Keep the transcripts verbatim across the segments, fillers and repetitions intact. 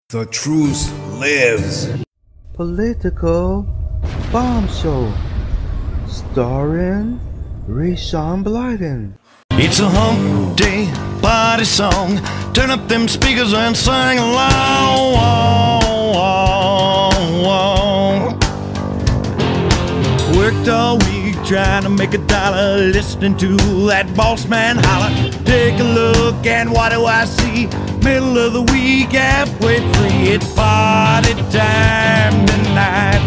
The truth lives. Political Bomb Show, starring Rayshawn Blyden. It's a hump day party song. Turn up them speakers and sing along. Worked all week trying to make a dollar, listening to that boss man holler. Take a look and what do I see? Middle of the week, halfway free. It's party time tonight.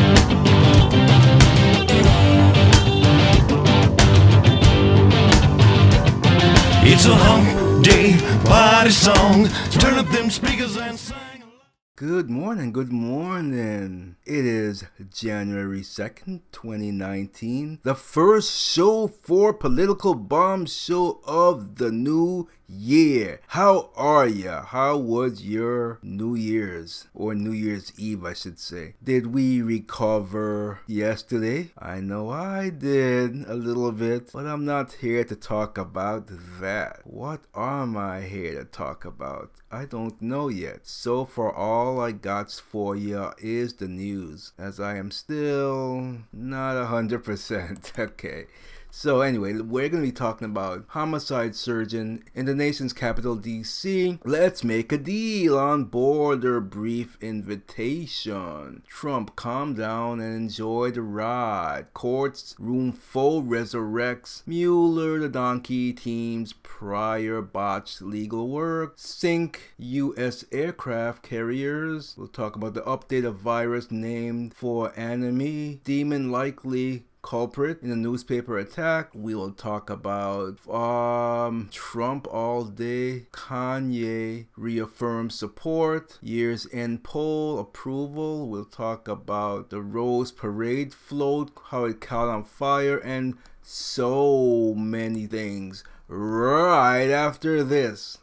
It's a hump day party song. Turn up them speakers and sing. Good morning, good morning. It is January second, twenty nineteen. The first show for Political Bomb Show of the new year. How are ya? How was your New Year's? Or New Year's Eve, I should say. Did we recover yesterday? I know I did a little bit, but I'm not here to talk about that. What am I here to talk about? I don't know yet. So for all I got for ya is the news, as I am still not a hundred percent. Okay. So anyway, we're going to be talking about homicide surgeon in the nation's capital, D C. Let's make a deal on border brief invitation. Trump, calm down and enjoy the ride. Courts room full resurrects Mueller, the donkey team's prior botched legal work. Sink U S aircraft carriers. We'll talk about the update of virus named for enemy. Demon likely culprit in a newspaper attack. We will talk about um Trump all day. Kanye reaffirms support. Year's end poll approval. We'll talk about the Rose Parade float, how it caught on fire, and so many things right after this.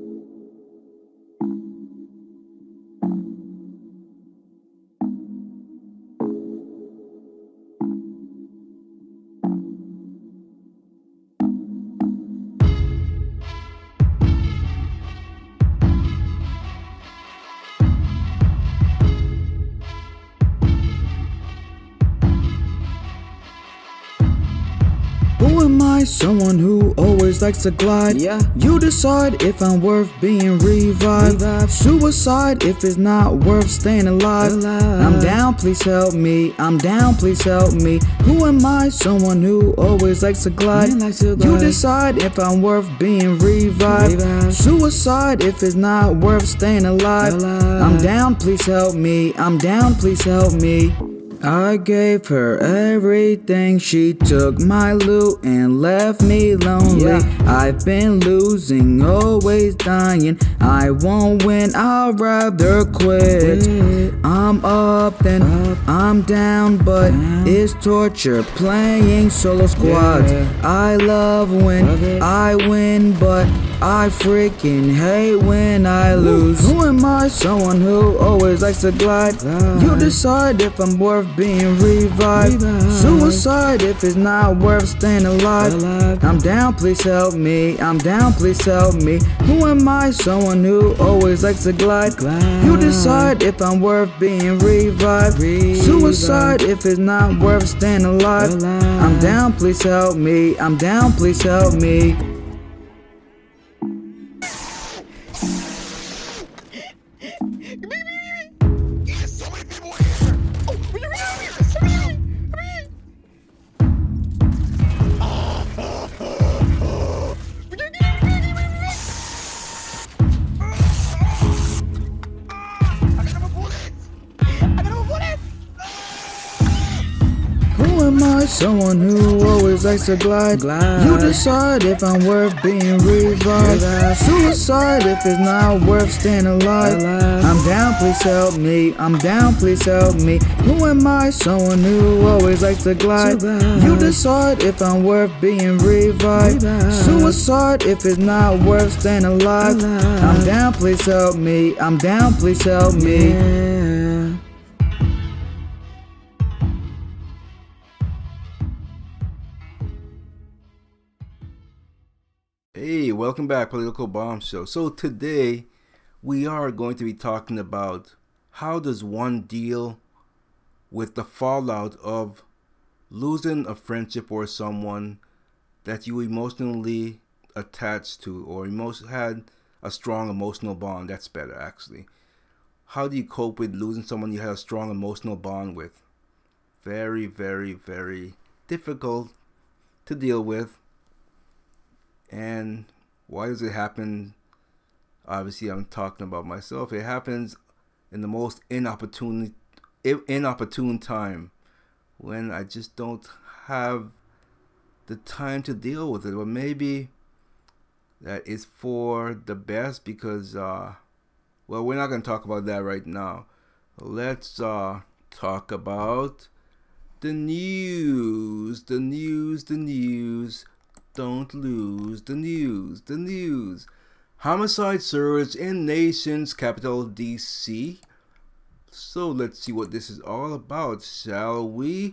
Who am I? Someone who always likes to glide. Yeah. You decide if I'm worth being revived. Revive. Suicide if it's not worth staying alive. alive. I'm down, please help me. I'm down, please help me. Who am I? Someone who always likes to glide. Likes to glide. You decide if I'm worth being revived. Revive. Suicide if it's not worth staying alive. alive. I'm down, please help me. I'm down, please help me. I gave her everything, she took my loot and left me lonely. Yeah. I've been losing, always dying. I won't win, I'd rather quit. quit. I'm up, then up. I'm down, but down. It's torture playing solo squads. Yeah. I love when love I win, but I freaking hate when I lose. Who am I? Someone who always likes to glide. glide. You decide if I'm worth being revived. Revive. Suicide if it's not worth staying alive. alive. I'm down, please help me. I'm down, please help me. Who am I? Someone who always likes to glide. glide. You decide if I'm worth being revived. Revive. Suicide if it's not worth staying alive. alive. I'm down, please help me. I'm down, please help me. Who am I? Someone who always likes to glide. glide. You decide if I'm worth being revived. Revive. Suicide if it's not worth staying alive. alive. I'm down, please help me. I'm down, please help me. Who am I? Someone who always likes to glide. Survive. You decide if I'm worth being revived. Revive. Suicide if it's not worth staying alive. alive. I'm down, please help me. I'm down, please help me. Yeah. Hey, welcome back, Political Bomb Show. So today we are going to be talking about how does one deal with the fallout of losing a friendship or someone that you emotionally attached to, or emo- had a strong emotional bond. That's better, actually. How do you cope with losing someone you had a strong emotional bond with? Very, very, very difficult to deal with. And why does it happen? Obviously, I'm talking about myself. It happens in the most inopportune, inopportune time, when I just don't have the time to deal with it. But maybe that is for the best, because, uh, well, we're not going to talk about that right now. Let's uh, talk about the news, the news, the news. Don't lose the news, the news. Homicide surge in nation's capital, D C. So let's see what this is all about, shall we?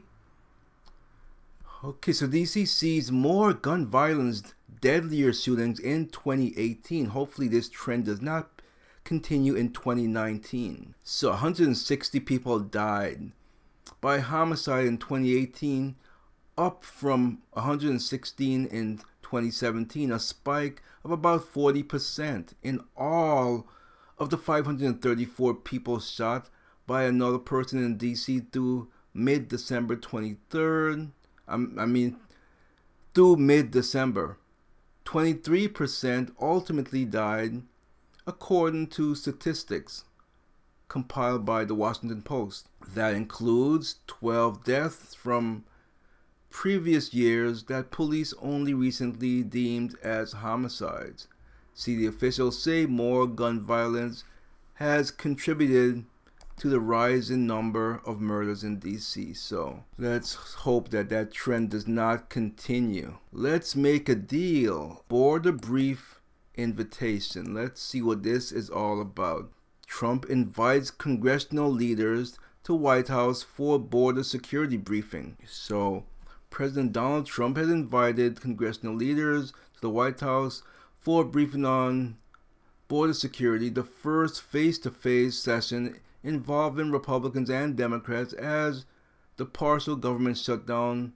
Okay, so D C sees more gun violence, deadlier shootings in twenty eighteen. Hopefully this trend does not continue in twenty nineteen. So one hundred sixty people died by homicide in twenty eighteen, up from one hundred sixteen in twenty seventeen, a spike of about forty percent. In all of the five hundred thirty-four people shot by another person in D C through mid-December twenty-third, I mean, through mid-December, twenty-three percent ultimately died, according to statistics compiled by the Washington Post. That includes twelve deaths from previous years that police only recently deemed as homicides. See, the officials say more gun violence has contributed to the rise in number of murders in D C. So let's hope that that trend does not continue. Let's make a deal. Border brief invitation. Let's see what this is all about. Trump invites congressional leaders to White House for border security briefing. So President Donald Trump has invited congressional leaders to the White House for a briefing on border security, the first face-to-face session involving Republicans and Democrats as the partial government shutdown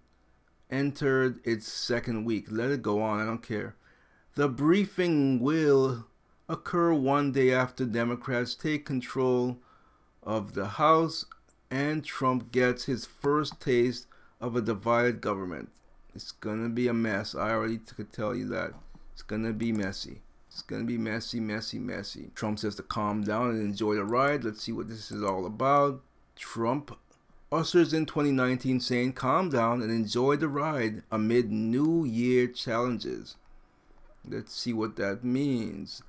entered its second week. Let it go on, I don't care. The briefing will occur one day after Democrats take control of the House and Trump gets his first taste of a divided government. It's gonna be a mess. I already could tell you that. It's gonna be messy. It's gonna be messy, messy, messy. Trump says to calm down and enjoy the ride. Let's see what this is all about. Trump ushers in twenty nineteen saying calm down and enjoy the ride amid New Year challenges. Let's see what that means.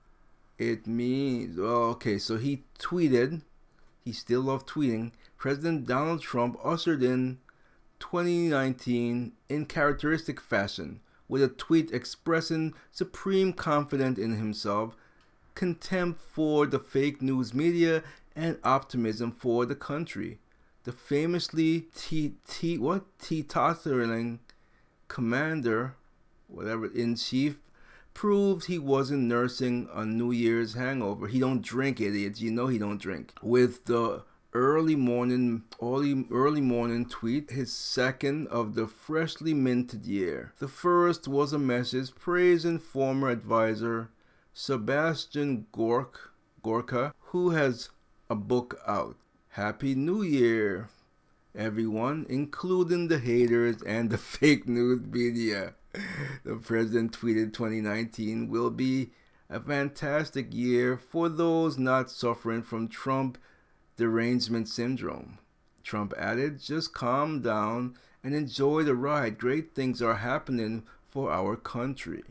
It means, oh, okay, so he tweeted, he still loved tweeting, President Donald Trump ushered in twenty nineteen in characteristic fashion, with a tweet expressing supreme confidence in himself, contempt for the fake news media, and optimism for the country. The famously t t what teetotaling commander, whatever, in chief, proved he wasn't nursing a New Year's hangover. He don't drink, idiots. You know he don't drink. With the early morning, early, early morning tweet, his second of the freshly minted year. The first was a message praising former advisor Sebastian Gork, Gorka, who has a book out. Happy New Year, everyone, including the haters and the fake news media. The president tweeted twenty nineteen will be a fantastic year for those not suffering from Trump derangement syndrome. Trump added, just calm down and enjoy the ride. Great things are happening for our country.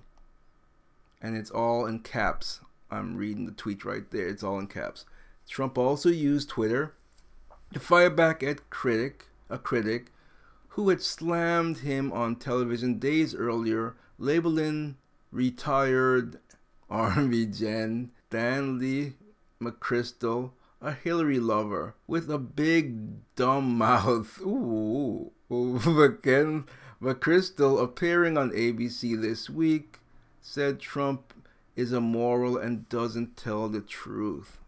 And it's all in caps. I'm reading the tweet right there. It's all in caps. Trump also used Twitter to fire back at critic, a critic who had slammed him on television days earlier, labeling retired Army Gen Stanley McChrystal a Hillary lover with a big dumb mouth. Ooh, ooh. McChrystal, appearing on A B C this week, said Trump is immoral and doesn't tell the truth.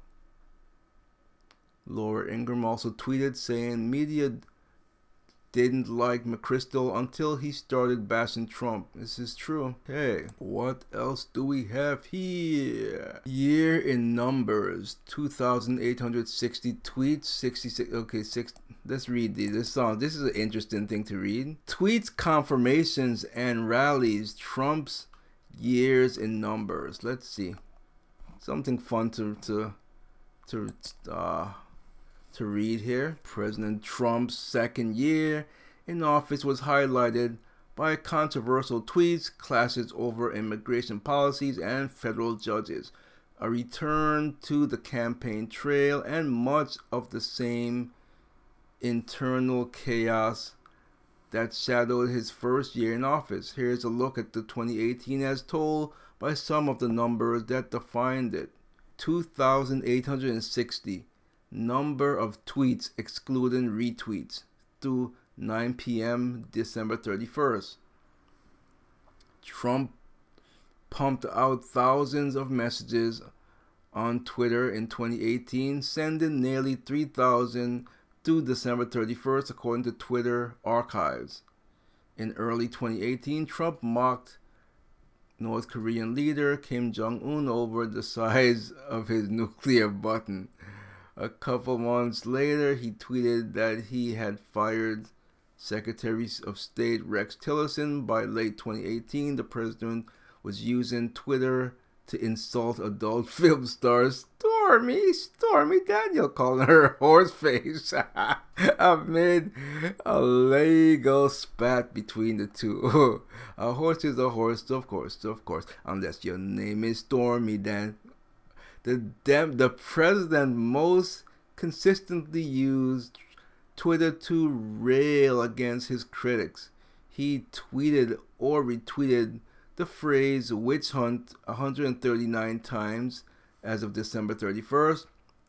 Laura Ingraham also tweeted saying media didn't like McChrystal until he started bashing Trump. This is true. Hey, what else do we have here? Year in numbers, two thousand eight hundred sixty tweets, sixty-six, okay, six, let's read these. This song, this is an interesting thing to read. Tweets, confirmations, and rallies, Trump's years in numbers. Let's see. Something fun to, to, to, uh, to read here. President Trump's second year in office was highlighted by controversial tweets, clashes over immigration policies and federal judges, a return to the campaign trail, and much of the same internal chaos that shadowed his first year in office. Here's a look at the twenty eighteen as told by some of the numbers that defined it. two thousand eight hundred sixty number of tweets excluding retweets through nine p m December thirty-first. Trump pumped out thousands of messages on Twitter in twenty eighteen, sending nearly three thousand through December thirty-first, according to Twitter archives. In early twenty eighteen, Trump mocked North Korean leader Kim Jong-un over the size of his nuclear button. A couple months later, he tweeted that he had fired Secretary of State Rex Tillerson. By late twenty eighteen, the president was using Twitter to insult adult film star Stormy, Stormy Daniel, calling her horseface amid a legal spat between the two. A horse is a horse, of course, of course, unless your name is Stormy Dan. The dem- the president most consistently used Twitter to rail against his critics. He tweeted or retweeted the phrase witch hunt one hundred thirty-nine times as of December thirty-first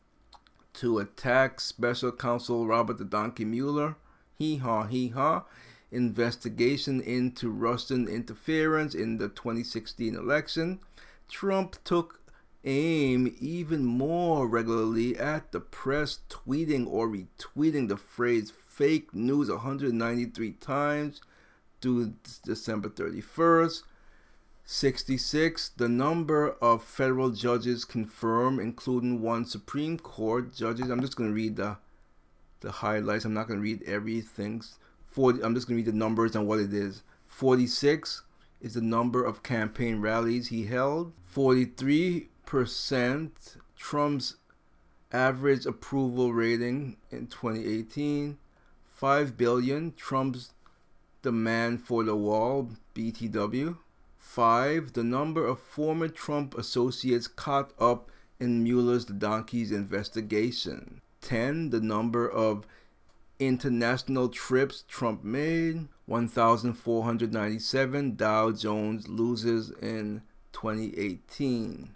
to attack special counsel Robert the Donkey Mueller. Hee haw, hee haw. Investigation into Russian interference in the twenty sixteen election. Trump took aim even more regularly at the press, tweeting or retweeting the phrase fake news one hundred ninety-three times through December thirty-first. sixty-six. The number of federal judges confirmed, including one Supreme Court judges. I'm just going to read the the highlights. I'm not going to read everything. forty, I'm just going to read the numbers and what it is. forty-six is the number of campaign rallies he held. forty-three percent Trump's average approval rating in twenty eighteen. five billion Trump's demand for the wall, B T W. five. The number of former Trump associates caught up in Mueller's the Donkey's investigation. ten. The number of international trips Trump made. one thousand four hundred ninety-seven. Dow Jones loses in twenty eighteen.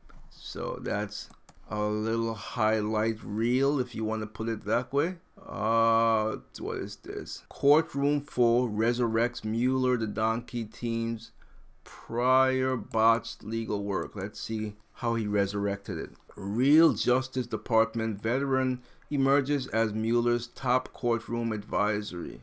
So that's a little highlight reel, if you want to put it that way. Uh, what is this? Courtroom full resurrects Mueller the Donkey team's prior botched legal work. Let's see how he resurrected it. Real Justice Department veteran emerges as Mueller's top courtroom advisory.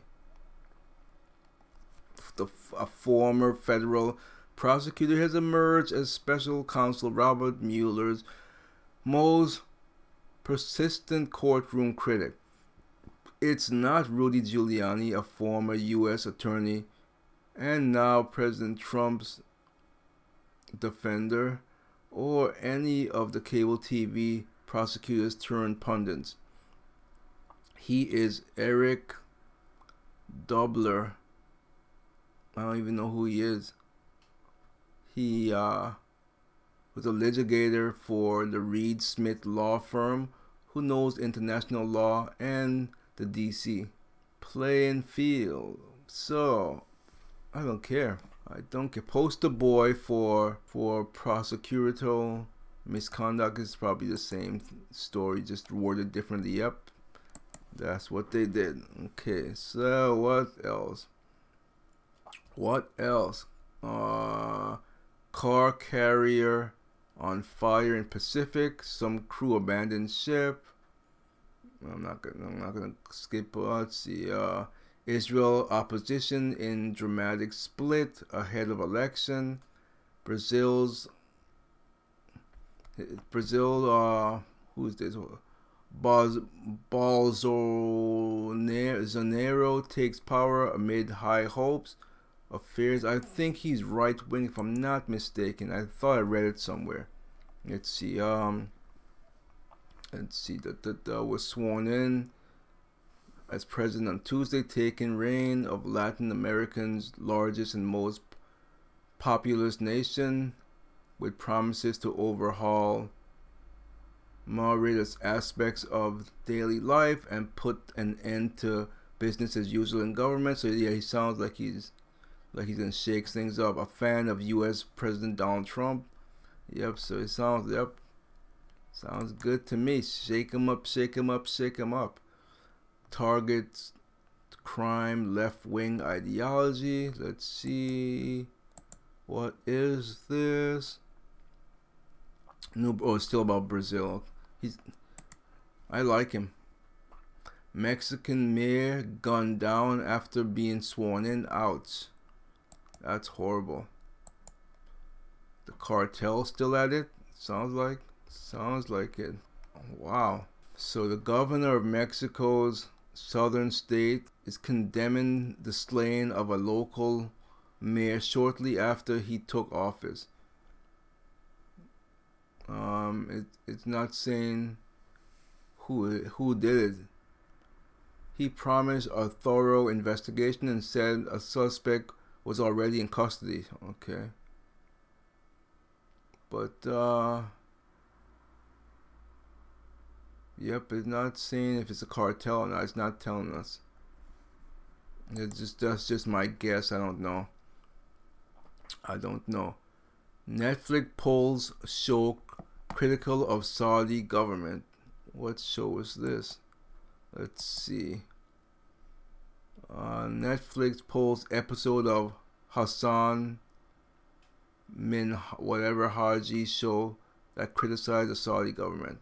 The, a former federal prosecutor has emerged as special counsel Robert Mueller's most persistent courtroom critic. It's not Rudy Giuliani, a former U S attorney and now President Trump's defender, or any of the cable T V prosecutors turned pundits. He is Eric Dobler. I don't even know who he is. He uh, was a litigator for the Reed Smith law firm who knows international law and the D C playing field. So I don't care. I don't care. Poster boy for for prosecutorial misconduct is probably the same story, just worded differently. Yep, that's what they did. Okay, so what else? What else? Uh, Car carrier on fire in Pacific. Some crew abandoned ship. I'm not gonna. I'm not gonna skip. Uh, let's see. Uh, Israel opposition in dramatic split ahead of election. Brazil's. Brazil. Uh, who's this? Bolsonaro takes power amid high hopes. Affairs. I think he's right wing, if I'm not mistaken. I thought I read it somewhere. Let's see. Um. Let's see. That that uh, was sworn in as president on Tuesday, taking reign of Latin America's largest and most populous nation, with promises to overhaul various aspects of daily life and put an end to business as usual in government. So yeah, he sounds like he's like he's gonna shake things up. A fan of U S President Donald Trump. Yep. So it sounds yep. Sounds good to me. Shake him up, shake him up, shake him up. Targets crime, left-wing ideology. Let's see. What is this? New. Oh, it's still about Brazil. He's. I like him. Mexican mayor gunned down after being sworn in. Ouch. That's horrible. The cartel still at it. Sounds like. Sounds like it. Wow. So the governor of Mexico's southern state is condemning the slaying of a local mayor shortly after he took office. Um, it, it's not saying who who did it. He promised a thorough investigation and said a suspect was already in custody. Okay. But uh yep, it's not saying if it's a cartel or not. It's not telling us. It's just that's just my guess. I don't know. I don't know. Netflix polls show critical of Saudi government. What show is this? Let's see. Uh, Netflix polls episode of Hassan Min whatever Haji show that criticized the Saudi government.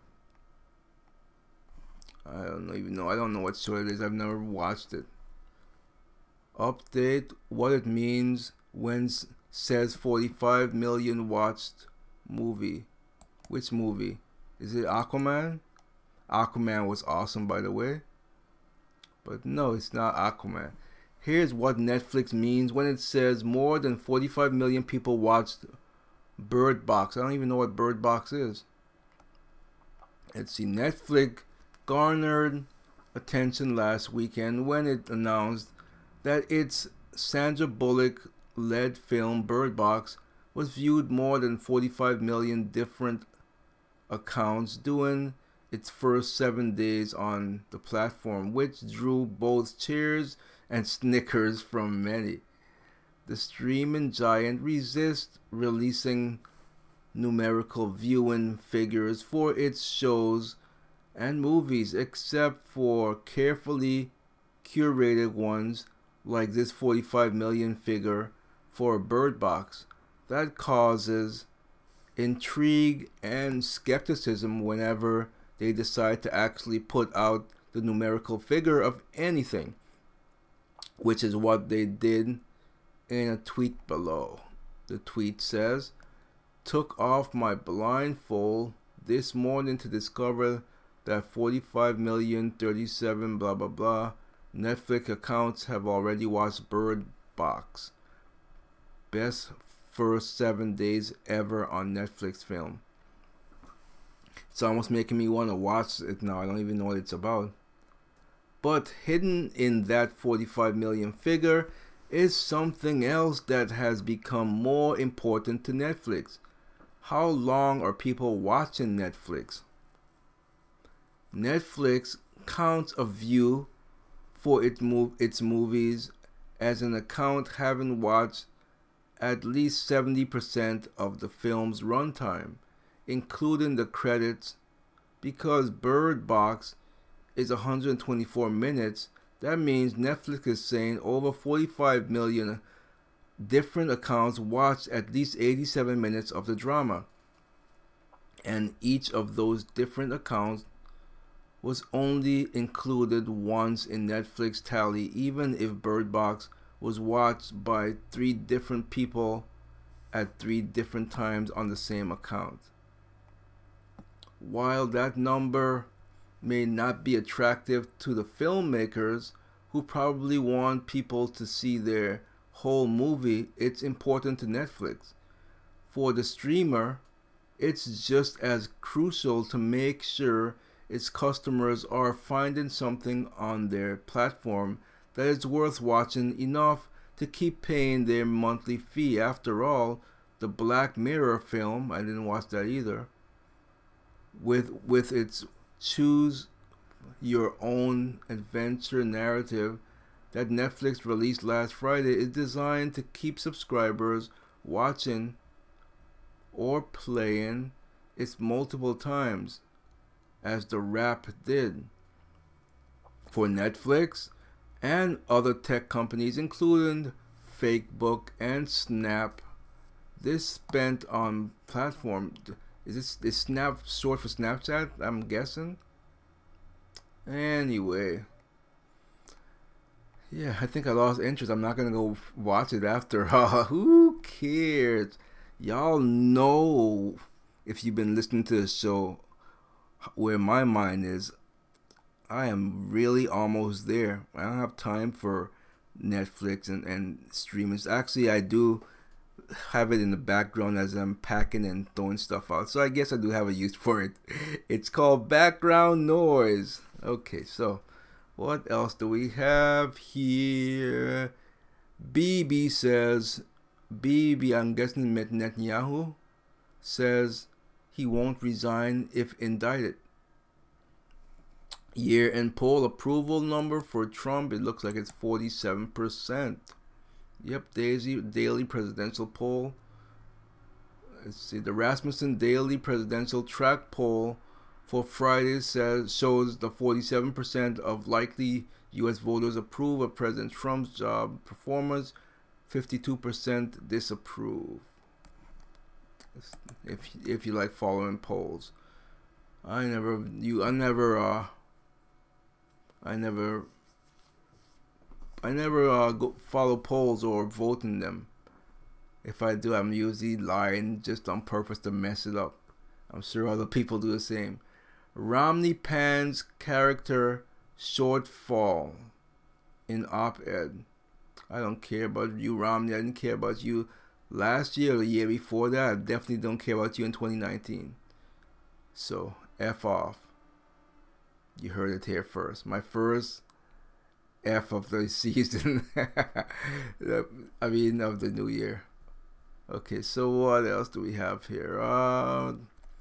I don't even know. I don't know what show it is. I've never watched it. Update what it means when s- says forty-five million watched movie. Which movie? Is it Aquaman? Aquaman was awesome, by the way. But no, it's not Aquaman. Here's what Netflix means when it says more than forty-five million people watched Bird Box. I don't even know what Bird Box is. Let's see. Netflix garnered attention last weekend when it announced that its Sandra Bullock-led film Bird Box was viewed more than forty-five million different accounts during its first seven days on the platform, which drew both cheers and snickers from many. The streaming giant resists releasing numerical viewing figures for its shows and movies, except for carefully curated ones like this forty-five million figure for Bird Box. That causes intrigue and skepticism whenever they decide to actually put out the numerical figure of anything, which is what they did in a tweet below. The tweet says, "Took off my blindfold this morning to discover that forty-five million thirty-seven blah blah blah Netflix accounts have already watched Bird Box. Best first seven days ever on Netflix film." It's almost making me want to watch it now. I don't even know what it's about. But hidden in that forty-five million figure is something else that has become more important to Netflix. How long are people watching Netflix? Netflix counts a view for its, mov- its movies as an account having watched at least seventy percent of the film's runtime, including the credits. Because Bird Box is one hundred twenty-four minutes, that means Netflix is saying over forty-five million different accounts watched at least eighty-seven minutes of the drama. And each of those different accounts was only included once in Netflix tally, even if Bird Box was watched by three different people at three different times on the same account. While that number may not be attractive to the filmmakers, who probably want people to see their whole movie, it's important to Netflix. For the streamer, it's just as crucial to make sure its customers are finding something on their platform that is worth watching enough to keep paying their monthly fee. After all, the Black Mirror film, I didn't watch that either, with with its choose your own adventure narrative that Netflix released last Friday, is designed to keep subscribers watching or playing it multiple times, as The Wrap did. For Netflix and other tech companies, including Facebook and Snap, this spent on platform, is this is Snap short for Snapchat, I'm guessing? Anyway, yeah, I think I lost interest. I'm not gonna go watch it after. Who cares? Y'all know, if you've been listening to the show, where my mind is. I am really almost there. I don't have time for Netflix and, and streamers. Actually, I do have it in the background as I'm packing and throwing stuff out. So I guess I do have a use for it. It's called background noise. Okay, so what else do we have here? B B says, B B, I'm guessing Netanyahu, says he won't resign if indicted. Year-end poll approval number for Trump, it looks like it's forty-seven percent. Yep, Daisy daily presidential poll. Let's see, the Rasmussen daily presidential track poll for Friday says shows the forty-seven percent of likely U S voters approve of President Trump's job performance, fifty-two percent disapprove. If if you like following polls, I never you I never uh I never I never uh, go follow polls or vote in them. If I do, I'm usually lying just on purpose to mess it up. I'm sure other people do the same. Romney pans character shortfall in op-ed. I don't care about you, Romney. I didn't care about you last year or the year before that. I definitely don't care about you in twenty nineteen. So, F off. You heard it here first. My first F of the season. I mean, of the new year. Okay, so what else do we have here? Uh,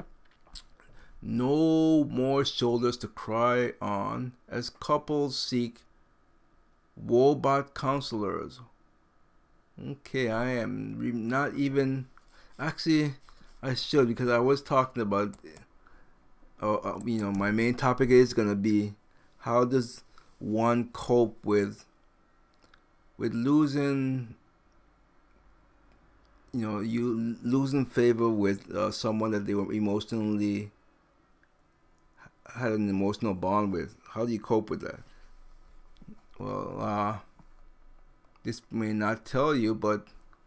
no more shoulders to cry on as couples seek Woebot counselors. Okay, I am re- not even... Actually, I should, because I was talking about... Uh, uh, you know, my main topic is going to be how does one cope with with losing, you know, you losing favor with uh, someone that they were emotionally had an emotional bond with. How do you cope with that? Well, uh, this may not tell you, but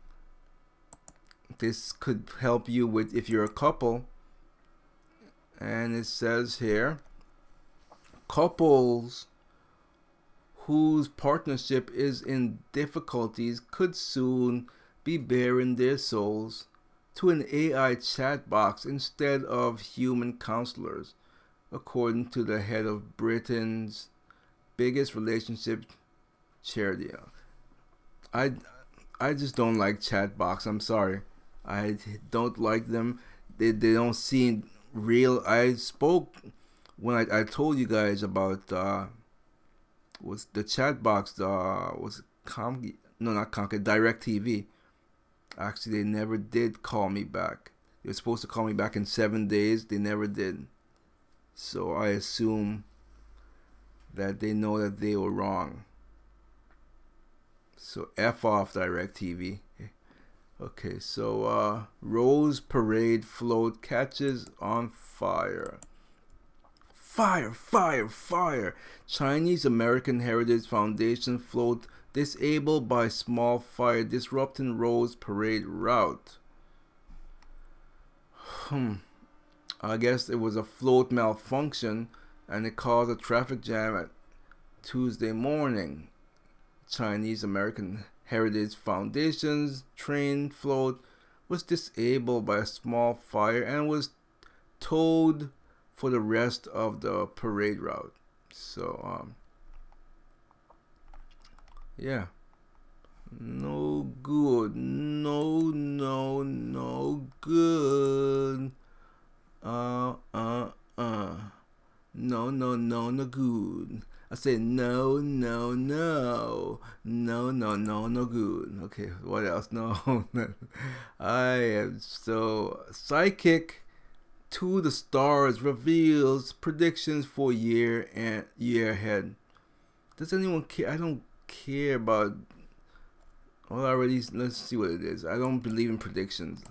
this could help you with if you're a couple. And it says here, couples whose partnership is in difficulties could soon be bearing their souls to an A I chat box instead of human counselors, according to the head of Britain's biggest relationship charity. I, I just don't like chat box. I'm sorry. I don't like them. They, they don't seem real. I spoke when I, I told you guys about uh was the chat box uh was Com no not Comcast DirecTV. Actually, they never did call me back. They were supposed to call me back in seven days. They never did. So I assume that they know that they were wrong. So F off DirecTV. Okay, so uh, Rose Parade float catches on fire. Fire, fire, fire. Chinese American Heritage Foundation float disabled by small fire disrupting Rose Parade route. Hmm. I guess it was a float malfunction and it caused a traffic jam at Tuesday morning. Chinese American Heritage Foundation's train float was disabled by a small fire and was towed for the rest of the parade route. So, um, yeah. No good. No, no, no good. Uh, uh, uh. No, no, no, no good. I said no, no, no. No, no, no, no good. Okay, what else? No. I am so psychic to the stars reveals predictions for year and year ahead. Does anyone care? I don't care about. Well, already let's see what it is. I don't believe in predictions.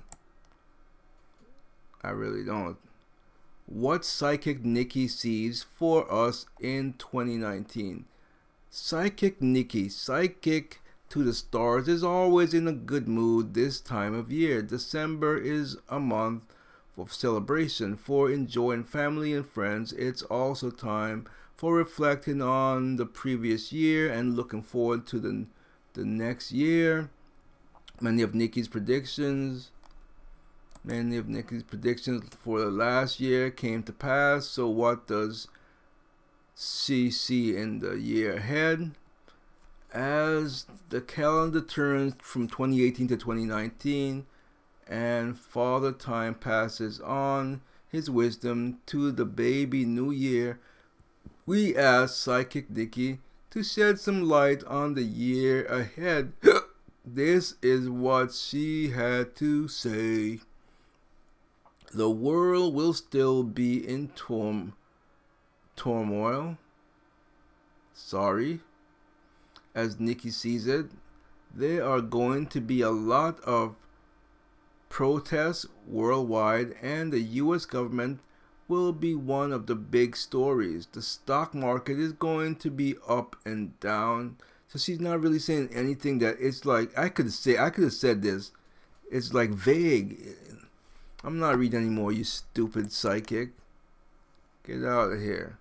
I really don't. What Psychic Nikki sees for us in twenty nineteen. Psychic Nikki, psychic to the stars, is always in a good mood this time of year. December is a month for celebration, for enjoying family and friends. It's also time for reflecting on the previous year and looking forward to the, the next year. Many of Nikki's predictions Many of Nikki's predictions for the last year came to pass. So what does she see in the year ahead? As the calendar turns from twenty eighteen to twenty nineteen and Father Time passes on his wisdom to the baby new year, we ask Psychic Nikki to shed some light on the year ahead. This is what she had to say. The world will still be in turm- turmoil. Sorry. As Nikki sees it, there are going to be a lot of protests worldwide, and the U S government will be one of the big stories. The stock market is going to be up and down. So she's not really saying anything that it's like, I could say, I could have said this. It's like vague. I'm not reading anymore, you stupid psychic. Get out of here.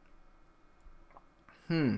Hmm.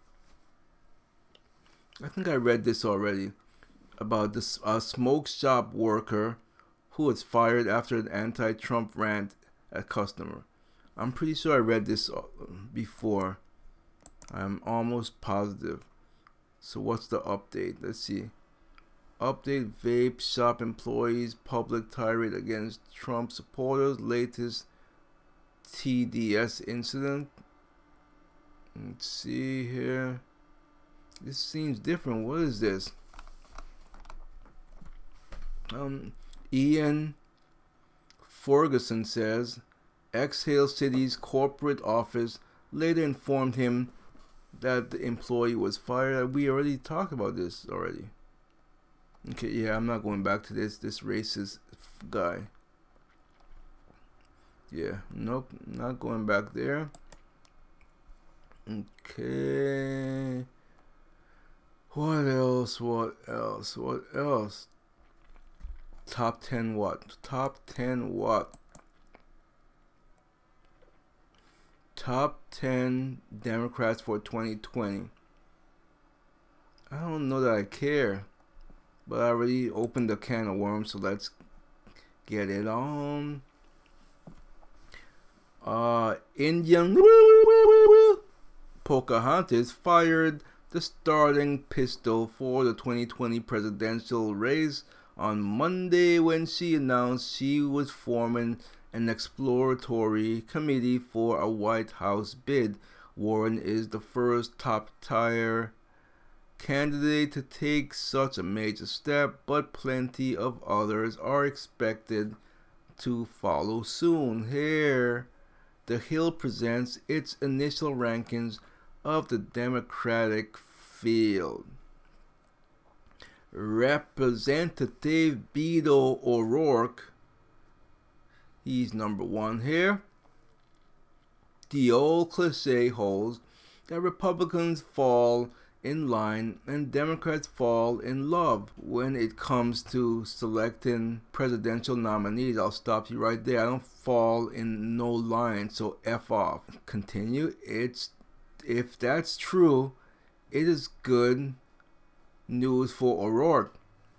I think I read this already. About this a smoke shop worker who was fired after an anti-Trump rant at customer. I'm pretty sure I read this before. I'm almost positive. So what's the update? Let's see. Update: vape shop employees public tirade against Trump supporters. Latest T D S incident. Let's see here. This seems different. What is this? Um, Ian Ferguson says Exhale City's corporate office later informed him that the employee was fired. We already talked about this already. Okay, yeah, I'm not going back to this this racist guy. Yeah, nope, not going back there. Okay. What else? What else? What else? Top ten what? Top ten what? Top ten Democrats for twenty twenty. I don't know that I care. But I already opened a can of worms, so let's get it on. Uh, Indian Pocahontas fired the starting pistol for the twenty twenty presidential race on Monday when she announced she was forming an exploratory committee for a White House bid. Warren is the first top-tier candidate to take such a major step, but plenty of others are expected to follow soon. Here, The Hill presents its initial rankings of the Democratic field. Representative Beto O'Rourke, he's number one here. The old cliche holds that Republicans fall in line and Democrats fall in love when it comes to selecting presidential nominees. I'll stop you right there. I don't fall in no line, so F off. Continue. It's if that's true, it is good news for O'Rourke,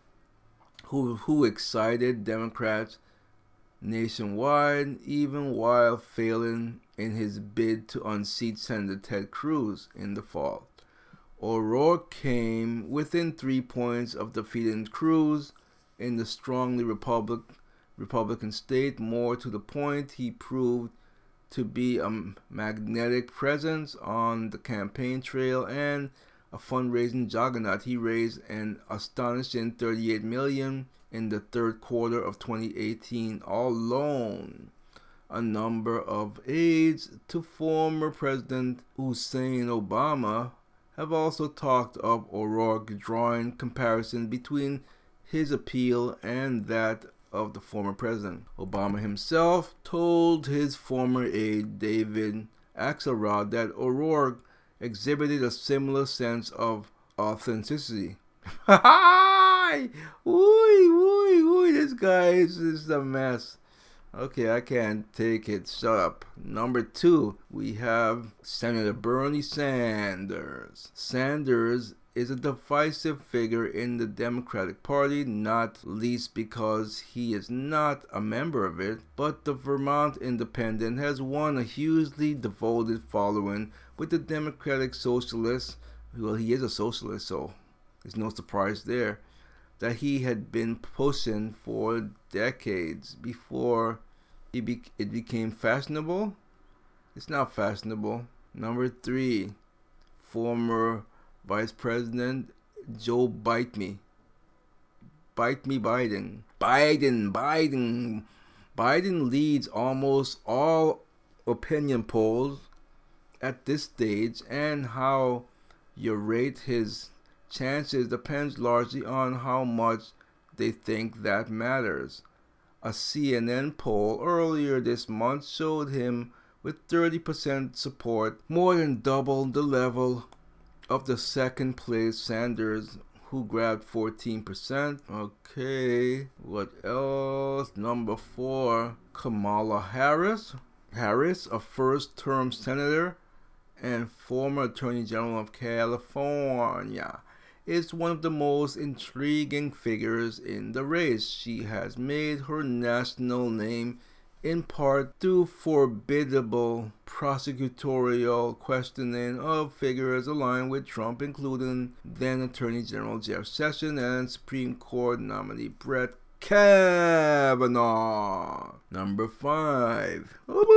who who excited Democrats nationwide, even while failing in his bid to unseat Senator Ted Cruz in the fall. O'Rourke came within three points of defeating Cruz in the strongly Republic, Republican state. More to the point, he proved to be a magnetic presence on the campaign trail and a fundraising juggernaut. He raised an astonishing thirty-eight million dollars in the third quarter of twenty eighteen alone. A number of aides to former President Hussein Obama have also talked of O'Rourke, drawing comparison between his appeal and that of the former president. Obama himself told his former aide David Axelrod that O'Rourke exhibited a similar sense of authenticity. Ooh, ooh, ooh, this guy is, is a mess. Okay, I can't take it. Shut up. Number two, we have Senator Bernie Sanders. Sanders is a divisive figure in the Democratic Party, not least because he is not a member of it, but the Vermont Independent has won a hugely devoted following with the Democratic Socialists. Well, he is a socialist, so there's no surprise there, that he had been pushing for decades before he be- it became fashionable. It's not fashionable. Number three, former Vice President Joe Bite Me. Bite Me Biden. Biden, Biden. Biden leads almost all opinion polls at this stage, and how you rate his chances depends largely on how much they think that matters. A C N N poll earlier this month showed him with thirty percent support, more than double the level of the second place Sanders, who grabbed fourteen percent. Okay, what else? Number four, Kamala Harris. Harris, a first-term senator and former Attorney General of California, is one of the most intriguing figures in the race. She has made her national name in part through formidable prosecutorial questioning of figures aligned with Trump, including then Attorney General Jeff Sessions and Supreme Court nominee Brett Kavanaugh. Number five,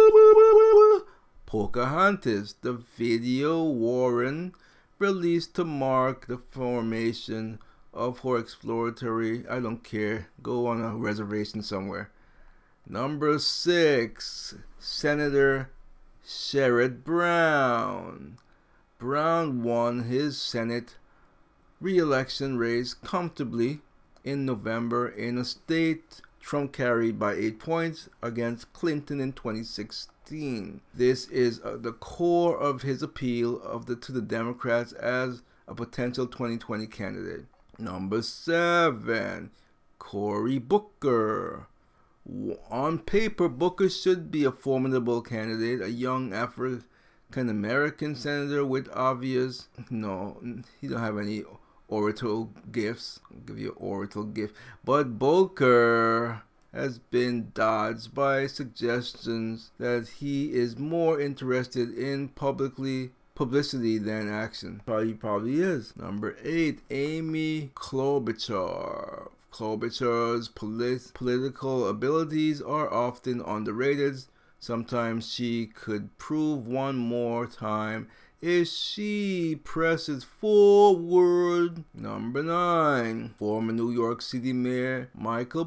Pocahontas, the video Warren released to mark the formation of her exploratory, I don't care, go on a reservation somewhere. Number six, Senator Sherrod Brown. Brown won his Senate re-election race comfortably in November in a state Trump carried by eight points against Clinton in twenty sixteen. This is uh, the core of his appeal of the to the Democrats as a potential twenty twenty candidate. Number seven, Cory Booker. On paper, Booker should be a formidable candidate, a young African-American senator with obvious, no, he don't have any oratorial gifts. I'll give you an oratorial gift. But Booker has been dodged by suggestions that he is more interested in publicly publicity than action. Probably, probably is. Number eight, Amy Klobuchar. Klobuchar's polit- political abilities are often underrated. Sometimes she could prove one more time if she presses forward. Number nine, former New York City Mayor Michael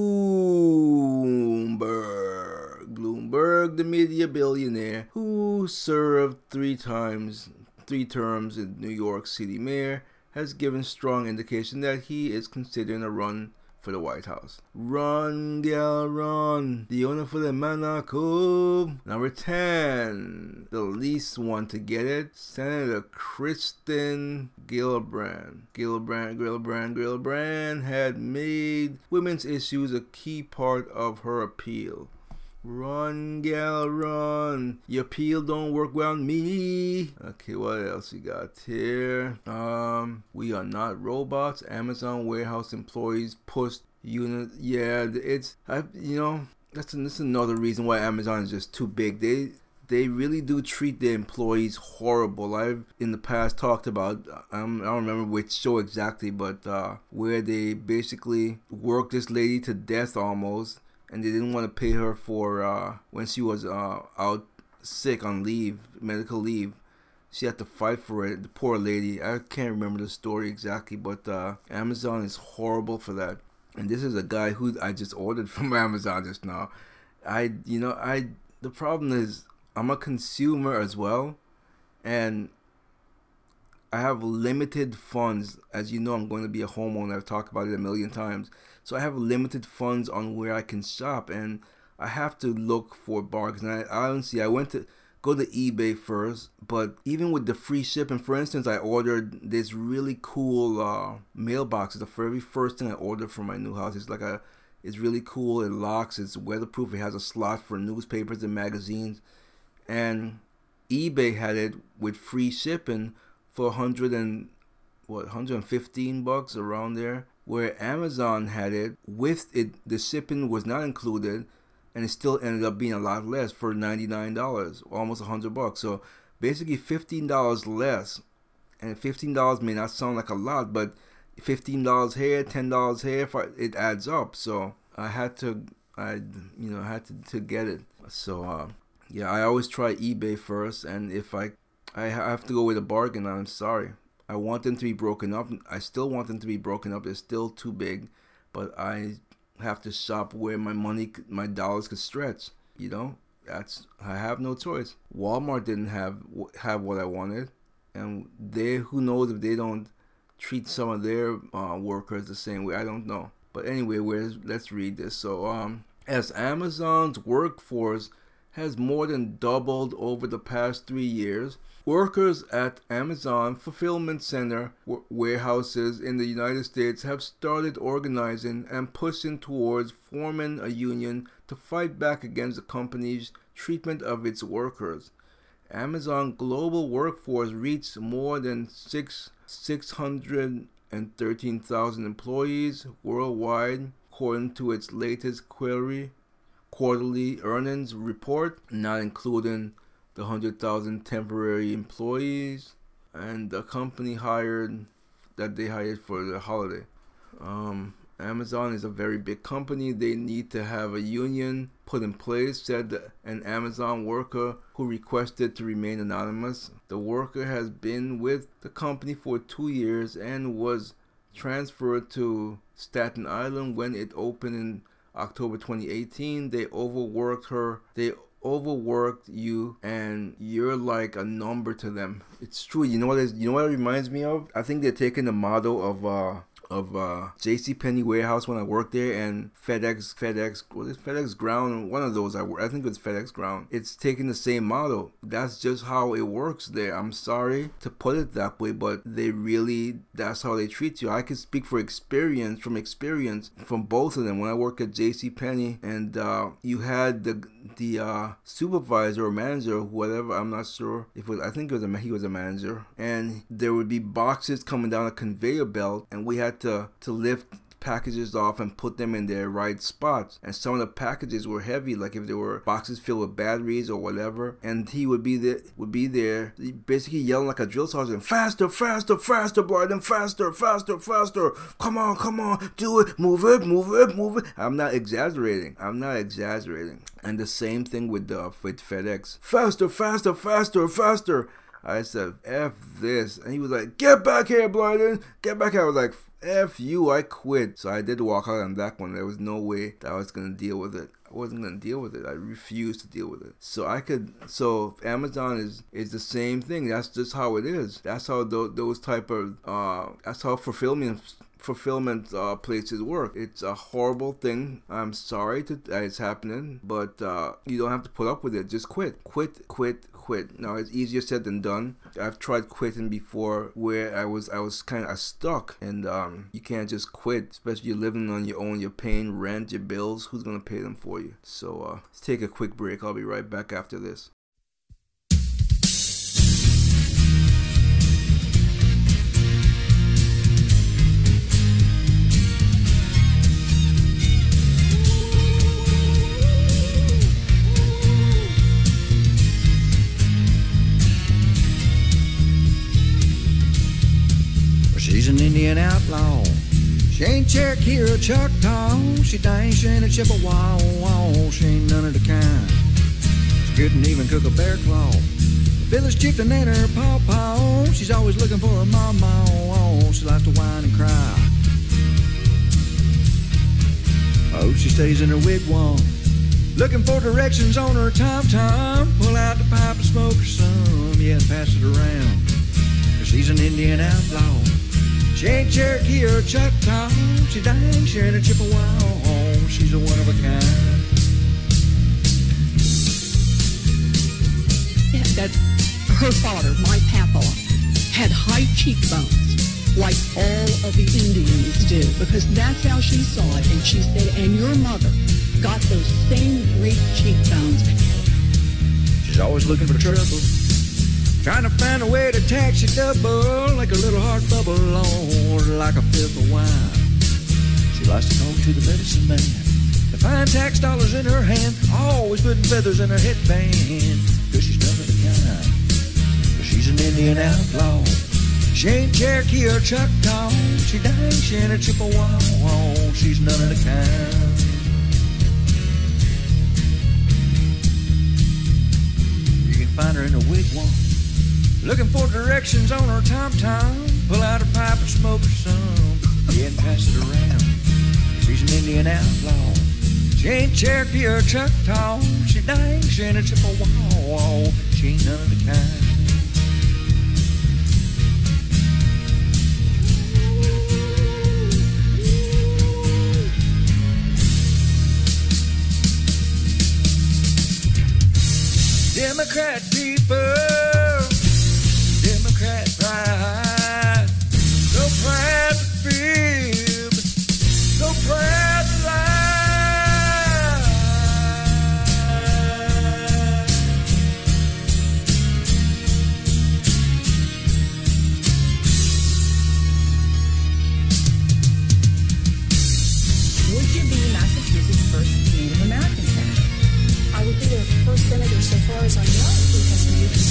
Bloomberg. Bloomberg, the media billionaire who served three times, three terms as New York City Mayor, has given strong indication that he is considering a run for the White House. Run, gal, run. The owner for the Monaco. Number ten, the least one to get it, Senator Kristen Gillibrand. Gillibrand, Gillibrand, Gillibrand had made women's issues a key part of her appeal. Run, gal, run. Your appeal don't work well on me. Okay, what else we got here? Um, we are not robots. Amazon warehouse employees pushed unit. Yeah, it's I. You know, that's that's another reason why Amazon is just too big. They they really do treat their employees horrible. I've in the past talked about. Um, I don't remember which show exactly, but uh, where they basically worked this lady to death almost. And they didn't want to pay her for uh, when she was uh, out sick on leave, medical leave. She had to fight for it. The poor lady. I can't remember the story exactly, but uh, Amazon is horrible for that. And this is a guy who I just ordered from Amazon just now. I, you know, I. The problem is I'm a consumer as well, and I have limited funds. As you know, I'm going to be a homeowner. I've talked about it a million times. So I have limited funds on where I can shop, and I have to look for bargains. And I, I honestly, I went to go to eBay first, but even with the free shipping, for instance, I ordered this really cool uh, mailbox. It's the very first thing I ordered for my new house. It's like a, it's really cool. It locks. It's weatherproof. It has a slot for newspapers and magazines, and eBay had it with free shipping for a hundred and what, one hundred fifteen bucks around there. Where Amazon had it with it, the shipping was not included, and it still ended up being a lot less for ninety-nine dollars, almost one hundred bucks. So basically fifteen dollars less, and fifteen dollars may not sound like a lot, but fifteen dollars here, ten dollars here, it adds up. So I had to, I you know, I had to, to get it. So uh, yeah, I always try eBay first, and if I, I have to go with a bargain, I'm sorry. I want them to be broken up. I still want them to be broken up. They're still too big, but I have to shop where my money, my dollars could stretch. You know, that's I have no choice. Walmart didn't have have what I wanted, and they who knows if they don't treat some of their uh, workers the same way. I don't know. But anyway, where's, let's read this. So um, as Amazon's workforce has more than doubled over the past three years. Workers at Amazon fulfillment center warehouses in the United States have started organizing and pushing towards forming a union to fight back against the company's treatment of its workers. Amazon global workforce reached more than six six hundred thirteen thousand employees worldwide, according to its latest query. quarterly earnings report, not including the one hundred thousand temporary employees and the company hired that they hired for the holiday. Um, Amazon is a very big company. They need to have a union put in place, said an Amazon worker who requested to remain anonymous. The worker has been with the company for two years and was transferred to Staten Island when it opened in October twenty eighteen. They overworked her. They overworked you, and you're like a number to them. It's true. You know what? Is, you know what it reminds me of? I think they're taking the model of uh of uh JCPenney warehouse when I worked there, and FedEx FedEx what is FedEx Ground, one of those I I think it was FedEx Ground. It's taking the same model. That's just how it works there. I'm sorry to put it that way, but they really, that's how they treat you. I can speak for experience from experience from both of them. When I worked at JCPenney, and uh you had the the uh supervisor or manager, whatever, I'm not sure if it was, I think it was a he was a manager, and there would be boxes coming down a conveyor belt, and we had to to lift packages off and put them in their right spots, and some of the packages were heavy, like if there were boxes filled with batteries or whatever, and he would be there would be there basically yelling like a drill sergeant, faster faster faster Blyden, faster faster faster, come on come on, do it, move it move it move it. I'm not exaggerating I'm not exaggerating And the same thing with the with FedEx, faster faster faster faster. I said, F this. And he was like, get back here, Blyden. Get back here. I was like, F you, I quit. So I did walk out on that one. There was no way that I was going to deal with it. I wasn't going to deal with it. I refused to deal with it. So I could, so Amazon is, is the same thing. That's just how it is. That's how those, those type of, uh, that's how fulfillment fulfillment uh, places work. It's a horrible thing. I'm sorry to, that it's happening, but uh, you don't have to put up with it. Just quit. Quit, quit, quit. Now, it's easier said than done. I've tried quitting before where I was I was kind of stuck, and um, you can't just quit, especially you're living on your own. You're paying rent, your bills. Who's going to pay them for you? So uh, let's take a quick break. I'll be right back after this. She's an Indian outlaw. She ain't Cherokee or Choctaw. She Daesh and a Chippewa. She ain't none of the kind. She couldn't even cook a bear claw. The village chieftain and her pawpaw. She's always looking for a mama. She likes to whine and cry. Oh, she stays in her wigwam, looking for directions on her tom-tom. Pull out the pipe and smoke her some, yeah, and pass it around. 'Cause she's an Indian outlaw. She ain't Cherokee or Choctaw. She Daesh and a Chippewa. She's a one of a kind. Yeah, that her father, my papa, had high cheekbones, like all of the Indians do, because that's how she saw it. And she said, and your mother got those same great cheekbones. She's always looking for trouble, trying to find a way to tax you double, like a little heart bubble, or like a fifth of wine. She likes to go to the medicine man to find tax dollars in her hand, always putting feathers in her headband, 'cause she's none of the kind. 'Cause she's an Indian outlaw. She ain't Cherokee or Choctaw. She Daesh and a Chippewa. She's none of the kind. You can find her in a wigwam, looking for directions on her tom-tom. Pull out her pipe and smoke her some, yeah, and pass it around. She's an Indian outlaw. She ain't Cherokee or Choctaw. She Daesh and a Chippewa. She ain't none of the kind. Democrat people, Democrat pride, so proud to fib, so proud to lie. Would you be Massachusetts' first Native American senator? I would be their first senator so far as I know, who has made this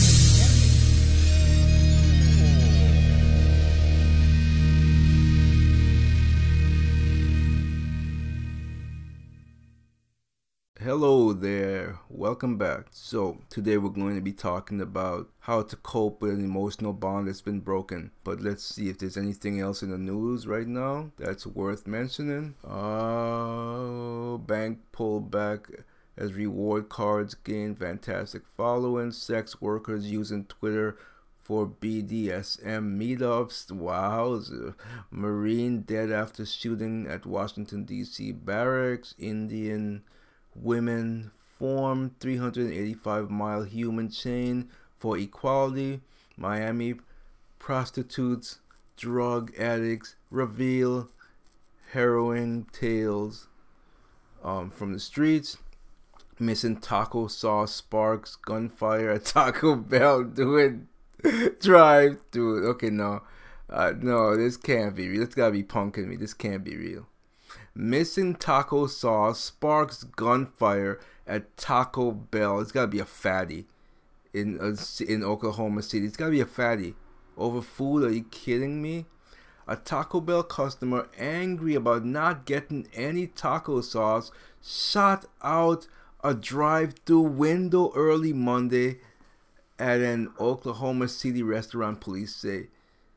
Hello there, welcome back. So today we're going to be talking about how to cope with an emotional bond that's been broken. But let's see if there's anything else in the news right now that's worth mentioning. Uh, bank pulled back as reward cards gain fantastic following. Sex workers using Twitter for B D S M meetups. Wow. Marine dead after shooting at Washington D C barracks. Indian women form three hundred eighty-five mile human chain for equality. Miami prostitutes, drug addicts reveal harrowing tales um, from the streets. Missing taco sauce sparks gunfire at Taco Bell doing drive through. Okay, no, uh, no, this can't be real. This gotta be punking me. This can't be real. Missing taco sauce sparks gunfire at Taco Bell. It's gotta be a fatty in uh, in Oklahoma City. It's gotta be a fatty over food. Are you kidding me? A Taco Bell customer angry about not getting any taco sauce shot out a drive-through window early Monday at an Oklahoma City restaurant, police say.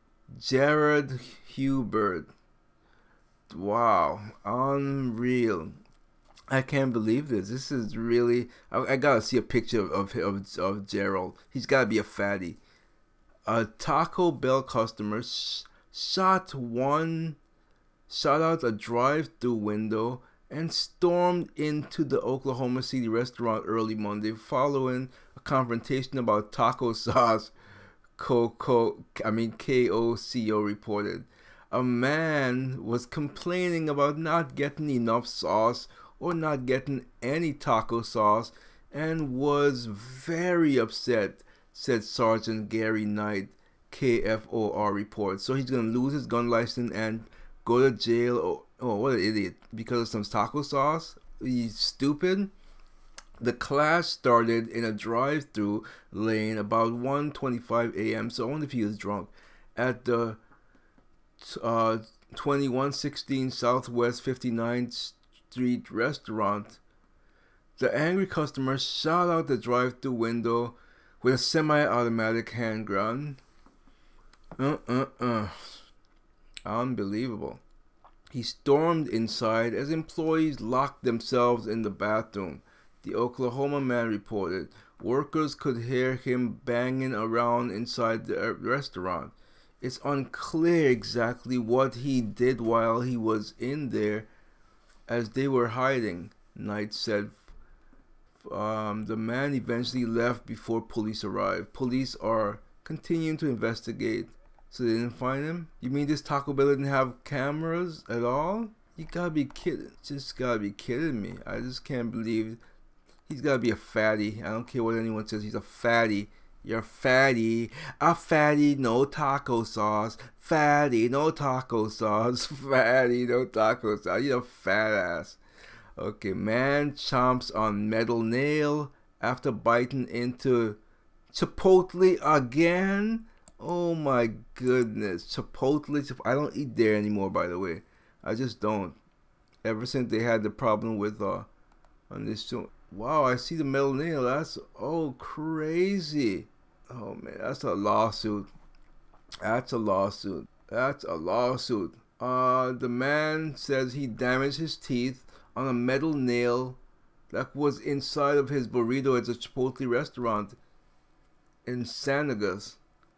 Jared Hubert. Wow, unreal. I can't believe this. This is really... I, I gotta see a picture of, of, of Gerald. He's gotta be a fatty. A Taco Bell customer sh- shot one... shot out a drive-thru window and stormed into the Oklahoma City restaurant early Monday following a confrontation about taco sauce. Coco, I mean K O C O reported. A man was complaining about not getting enough sauce or not getting any taco sauce and was very upset, said Sergeant Gary Knight, K F O R reports. So he's going to lose his gun license and go to jail. Oh, oh, what an idiot. Because of some taco sauce? He's stupid. The clash started in a drive-thru lane about one twenty-five a.m. So I wonder if he was drunk. At the uh, twenty-one sixteen Southwest fifty-ninth Street restaurant. The angry customer shot out the drive-thru window with a semi-automatic handgun. Uh-uh-uh. Unbelievable. He stormed inside as employees locked themselves in the bathroom. The Oklahoma man reported. Workers could hear him banging around inside the restaurant. It's unclear exactly what he did while he was in there as they were hiding, Knight said. Um, the man eventually left before police arrived. Police are continuing to investigate. So they didn't find him? You mean this Taco Bell didn't have cameras at all? You gotta be kidding. Just gotta be kidding me. I just can't believe he's gotta be a fatty. I don't care what anyone says. He's a fatty. You're a fatty. A fatty, no taco sauce. Fatty, no taco sauce. Fatty, no taco sauce. You're a fat ass. Okay, man chomps on metal nail after biting into Chipotle again. Oh my goodness. Chipotle, Chipotle. I don't eat there anymore, by the way. I just don't. Ever since they had the problem with uh on this show. Wow, I see the metal nail. That's oh crazy. Oh man, that's a lawsuit. That's a lawsuit. That's a lawsuit. Uh the man says he damaged his teeth on a metal nail that was inside of his burrito at a Chipotle restaurant in Sanagas.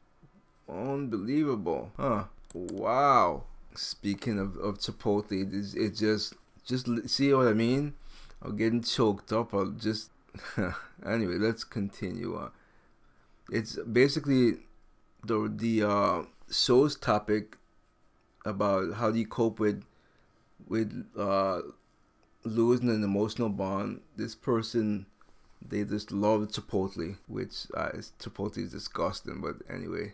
Unbelievable. Huh. Wow. Speaking of, of Chipotle, it, it just just see what I mean? I'm getting choked up. I'll just anyway, let's continue on. It's basically the the uh, show's topic about how do you cope with with uh, losing an emotional bond. This person, they just love Chipotle, which uh, Chipotle is disgusting, but anyway.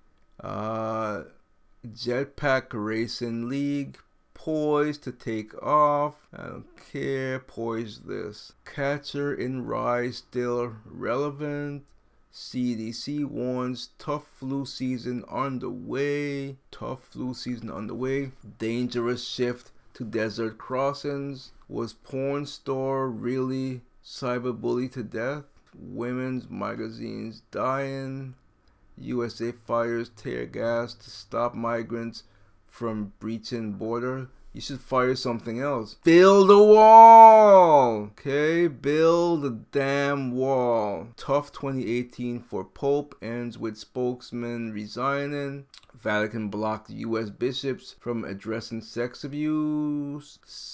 Uh, Jetpack Racing League poised to take off. I don't care. Poised this. Catcher in Rye still relevant. C D C warns tough flu season on the way. Tough flu season on the way. Dangerous shift to desert crossings. Was porn store really cyberbullied to death? Women's magazines dying. U S A fires tear gas to stop migrants from breaching border. You should fire something else. Build a wall! Okay, build a damn wall. Tough twenty eighteen for Pope ends with spokesman resigning. Vatican blocked U S bishops from addressing sex abuse.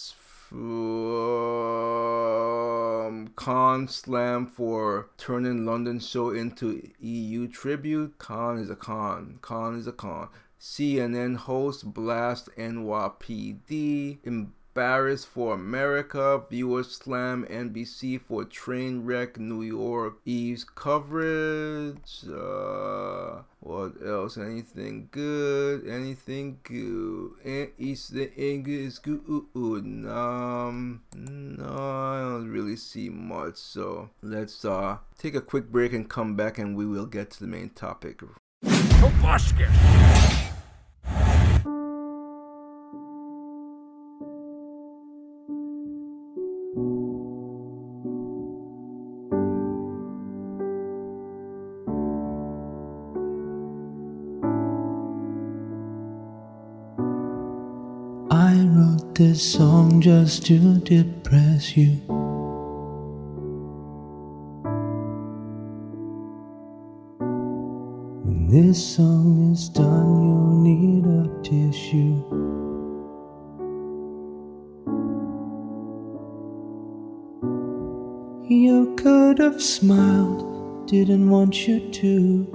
Um, Khan slam for turning London show into E U tribute. Khan is a con. Khan is a con. C N N host blast N Y P D. Embarrassed for America. Viewers slam N B C for train wreck New York Eve's coverage. Uh, what else? Anything good? Anything good? And anything is good? Um, no, I don't really see much. So let's uh take a quick break and come back, and we will get to the main topic. this song just to depress you. When this song is done, you'll need a tissue. You could have smiled, didn't want you to.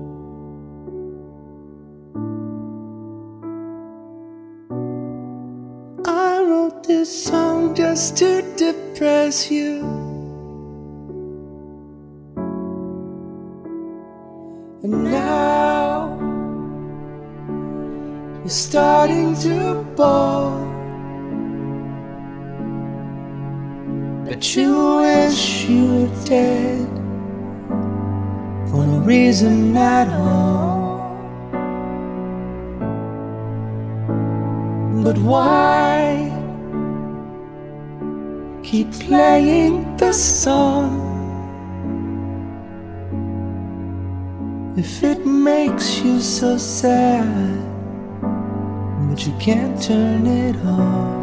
I wrote this song just to depress you. And now you're starting to bawl, but you wish you were dead for no reason at all. But why keep playing the song if it makes you so sad, but you can't turn it off?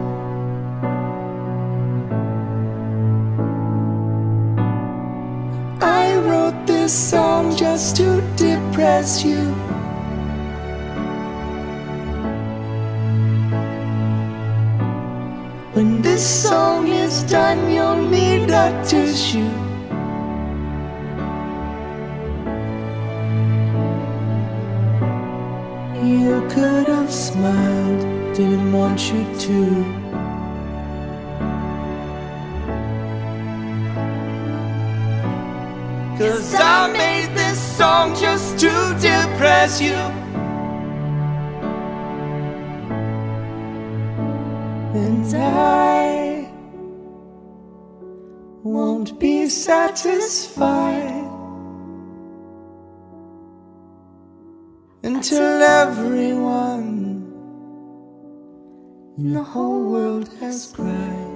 I wrote this song just to depress you. When this song is done, you'll need a tissue. You could have smiled, didn't want you to. Cause I made this song just to depress you. And I won't be satisfied until everyone in the whole world has cried.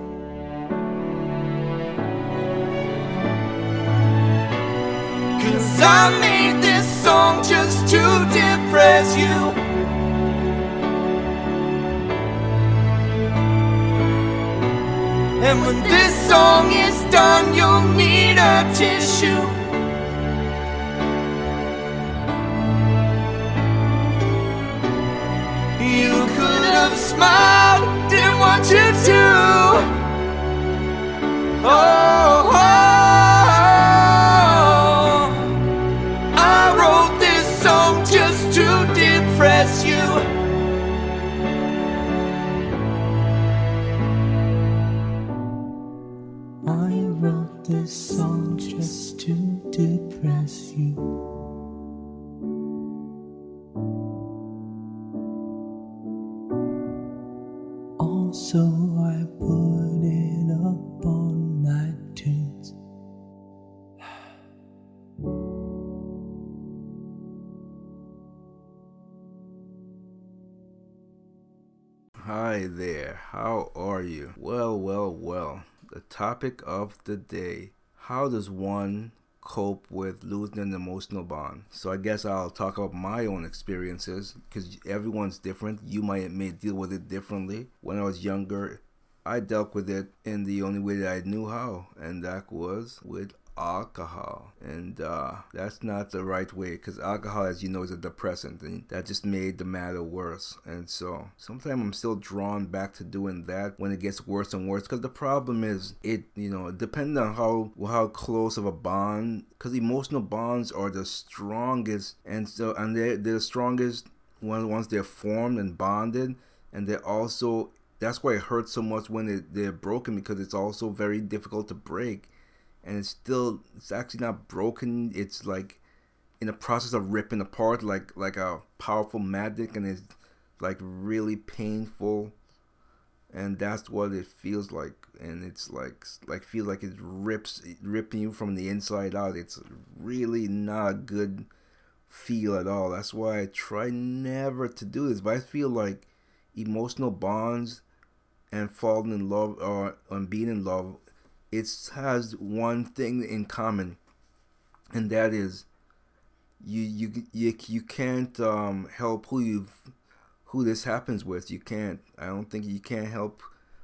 Cause I made this song just to depress you. And when this song is done, you'll need a tissue. You could have smiled, didn't want you to. Oh, oh, I wrote this song just to depress you. I wrote this song just to depress you. Also, I put it up on iTunes. Hi there, how are you? Well, well, well. The topic of the day: how does one cope with losing an emotional bond? So I guess I'll talk about my own experiences, because everyone's different. You might may deal with it differently. When I was younger, I dealt with it in the only way that I knew how, and that was with alcohol. And uh, that's not the right way, because alcohol, as you know, is a depressant, and that just made the matter worse. And so sometimes I'm still drawn back to doing that when it gets worse and worse, because the problem is, it you know depending on how how close of a bond, because emotional bonds are the strongest, and so and they're, they're the strongest when once they're formed and bonded. And they're also, that's why it hurts so much when it, they're broken, because it's also very difficult to break. And it's still, it's actually not broken. It's like in the process of ripping apart, like like a powerful magic, and it's like really painful. And that's what it feels like. And it's like like feels like it rips ripping you from the inside out. It's really not a good feel at all. That's why I try never to do this. But I feel like emotional bonds and falling in love, or and being in love, it has one thing in common, and that is you you you, you can't um, help who you who this happens with. You can't. I don't think you can't help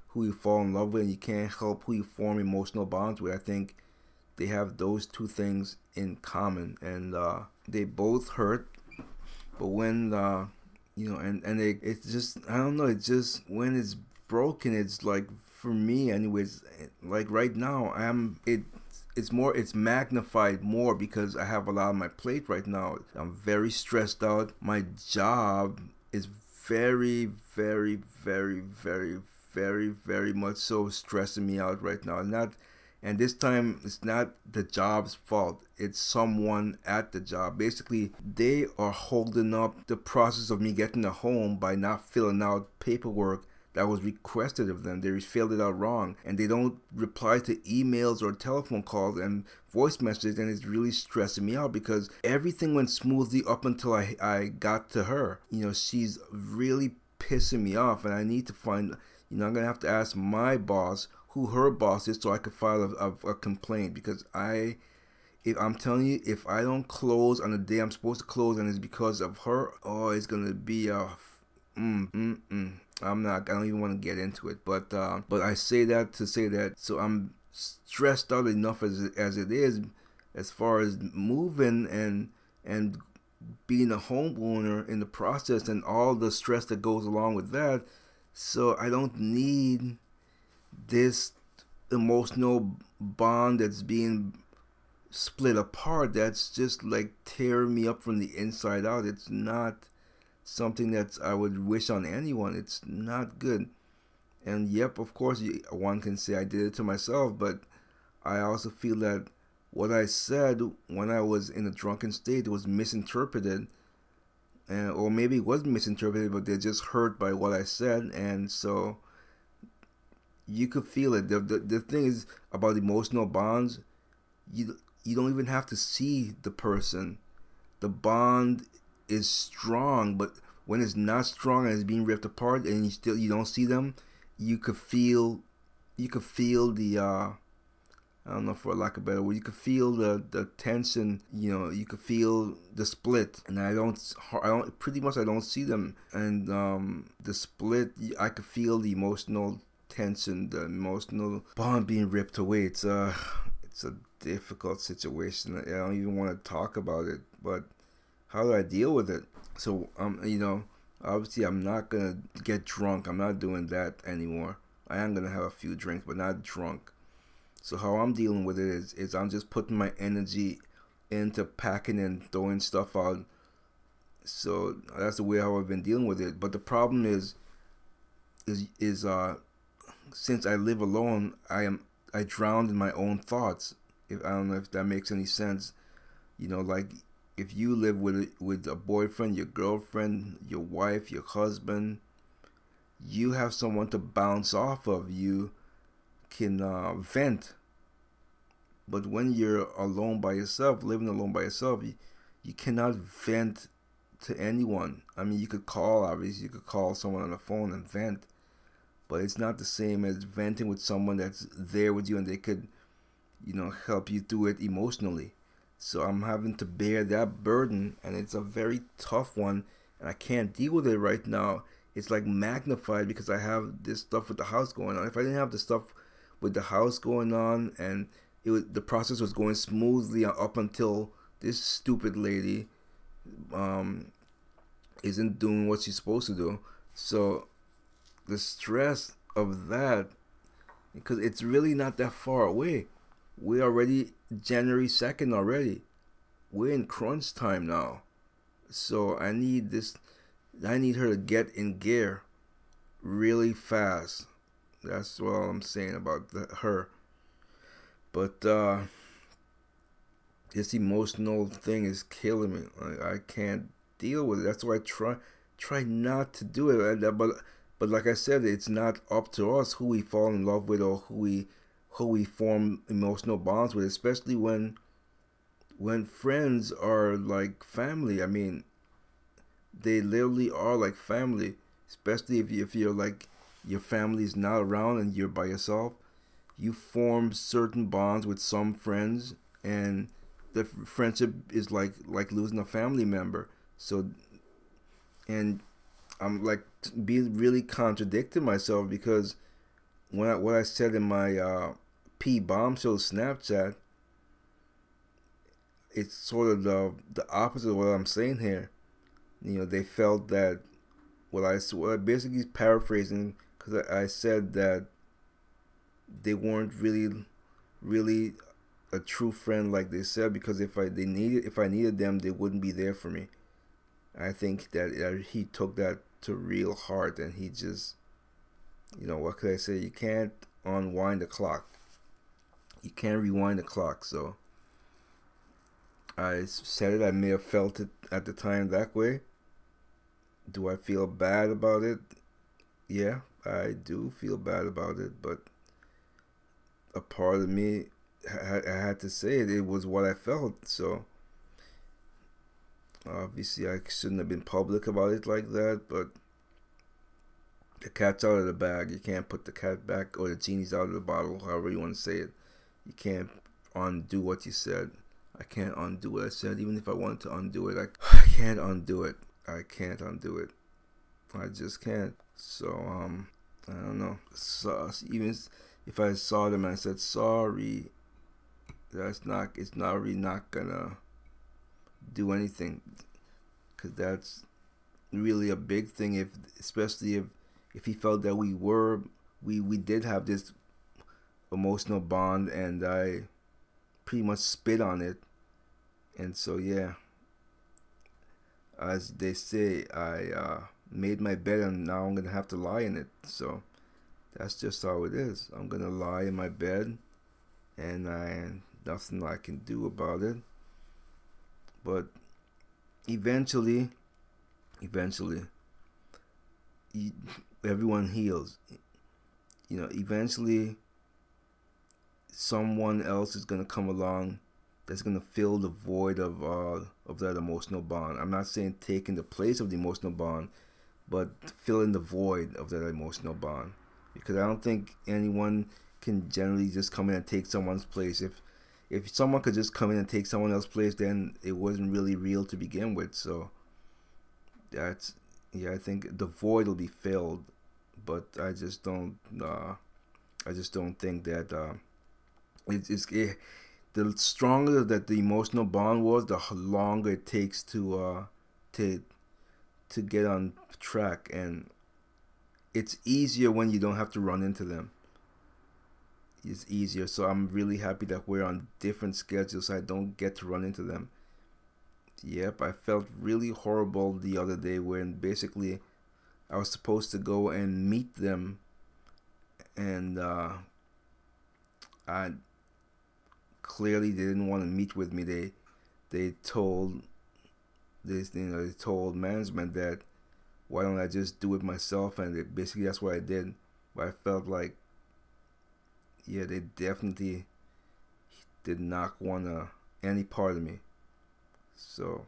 who you fall in love with, and you can't help who you form emotional bonds with. I think they have those two things in common, and uh, they both hurt. But when uh, you know, and and they, it's just, I don't know. It's just when it's broken, it's like, for me, anyways. Like right now, I'm it. It's more. It's magnified more because I have a lot on my plate right now. I'm very stressed out. My job is very, very, very, very, very, very much so stressing me out right now. Not. And this time, it's not the job's fault. It's someone at the job. Basically, they are holding up the process of me getting a home by not filling out paperwork that was requested of them. They filled it out wrong. And they don't reply to emails or telephone calls and voice messages. And it's really stressing me out because everything went smoothly up until I, I got to her. You know, she's really pissing me off. And I need to find, you know, I'm going to have to ask my boss who her boss is so I could file a, a, a complaint, because I, if I'm telling you, if I don't close on the day I'm supposed to close and it's because of her, oh, it's gonna be a, mm, mm, mm. I'm not, I don't even want to get into it, but uh, but I say that to say that, so I'm stressed out enough as it, as it is, as far as moving and and being a homeowner in the process and all the stress that goes along with that. So I don't need this emotional bond that's being split apart, that's just like tearing me up from the inside out. It's not something that I would wish on anyone. It's not good. And yep, of course, one can say I did it to myself, but I also feel that what I said when I was in a drunken state was misinterpreted, and or maybe it was misinterpreted, but they're just hurt by what I said. And so you could feel it. The, the the thing is about emotional bonds, you you don't even have to see the person. The bond is strong, but when it's not strong and it's being ripped apart and you still you don't see them, you could feel you could feel the uh I don't know, for lack of a better word, you could feel the the tension. You know, you could feel the split, and I don't I don't pretty much I don't see them. And um the split, I could feel the emotional tension, the emotional bond being ripped away. It's a, it's a difficult situation. I don't even want to talk about it, but how do I deal with it? So, um, you know, obviously I'm not gonna get drunk. I'm not doing that anymore. I am gonna have a few drinks, but not drunk. So how I'm dealing with it is, is I'm just putting my energy into packing and throwing stuff out. So that's the way how I've been dealing with it. But the problem is, is, is, uh, since I live alone, I am I drown in my own thoughts. If I don't know if that makes any sense. You know, like if you live with a, with a boyfriend, your girlfriend, your wife, your husband, you have someone to bounce off of. You can uh, vent. But when you're alone by yourself, living alone by yourself, you, you cannot vent to anyone. I mean, you could call, obviously, you could call someone on the phone and vent. But it's not the same as venting with someone that's there with you and they could, you know, help you through it emotionally. So I'm having to bear that burden, and it's a very tough one, and I can't deal with it right now. It's like magnified because I have this stuff with the house going on. If I didn't have the stuff with the house going on and it was, the process was going smoothly up until this stupid lady um, isn't doing what she's supposed to do. So the stress of that, because it's really not that far away. We're already January second already. We're in crunch time now. So I need this, I need her to get in gear really fast. That's all I'm saying about the, her. But uh, this emotional thing is killing me. Like, I can't deal with it. That's why I try try not to do it. But But like I said, it's not up to us who we fall in love with or who we who we form emotional bonds with, especially when when friends are like family. I mean, they literally are like family, especially if you, if you're like your family's not around and you're by yourself. You form certain bonds with some friends, and the friendship is like like losing a family member. So, and I'm like being really contradicting myself because when I, what I said in my uh, P Bombshell Snapchat, it's sort of the the opposite of what I'm saying here. You know, they felt that what I what I basically paraphrasing, because I, I said that they weren't really really a true friend like they said, because if I they needed if I needed them, they wouldn't be there for me. I think that uh, he took that to real heart, and he just, you know, what could I say? You can't unwind the clock. You can't rewind the clock. So I said it. I may have felt it at the time that way. Do I feel bad about it? Yeah, I do feel bad about it, but a part of me, I, I had to say it. It was what I felt. So obviously I shouldn't have been public about it like that, but the cat's out of the bag. You can't put the cat back, or the genie's out of the bottle, however you want to say it. You can't undo what you said. I can't undo what I said. Even if I wanted to undo it, I, I can't undo it. I can't undo it. I just can't. So, um, I don't know. So, even if I saw them and I said sorry, that's not, it's not really not gonna do anything, because that's really a big thing. If, especially if, if he felt that we were, we, we did have this emotional bond, and I pretty much spit on it. And so, yeah, as they say, I uh, made my bed, and now I'm gonna have to lie in it. So that's just how it is. I'm gonna lie in my bed, and I nothing I can do about it. But eventually, eventually, everyone heals. You know, eventually, someone else is gonna come along that's gonna fill the void of uh of that emotional bond. I'm not saying taking the place of the emotional bond, but filling the void of that emotional bond. Because I don't think anyone can generally just come in and take someone's place. If if someone could just come in and take someone else's place, then it wasn't really real to begin with. So that's, yeah, I think the void will be filled, but I just don't uh I just don't think that uh it, it's it, the stronger that the emotional bond was, the longer it takes to uh to to get on track. And it's easier when you don't have to run into them. It's easier. So I'm really happy that we're on different schedules, so I don't get to run into them. Yep, I felt really horrible the other day when basically I was supposed to go and meet them, and uh I clearly they didn't want to meet with me. They they told this, you know, they told management that why don't I just do it myself, and it, basically that's what I did. But I felt like, yeah, they definitely did not want to any part of me. So,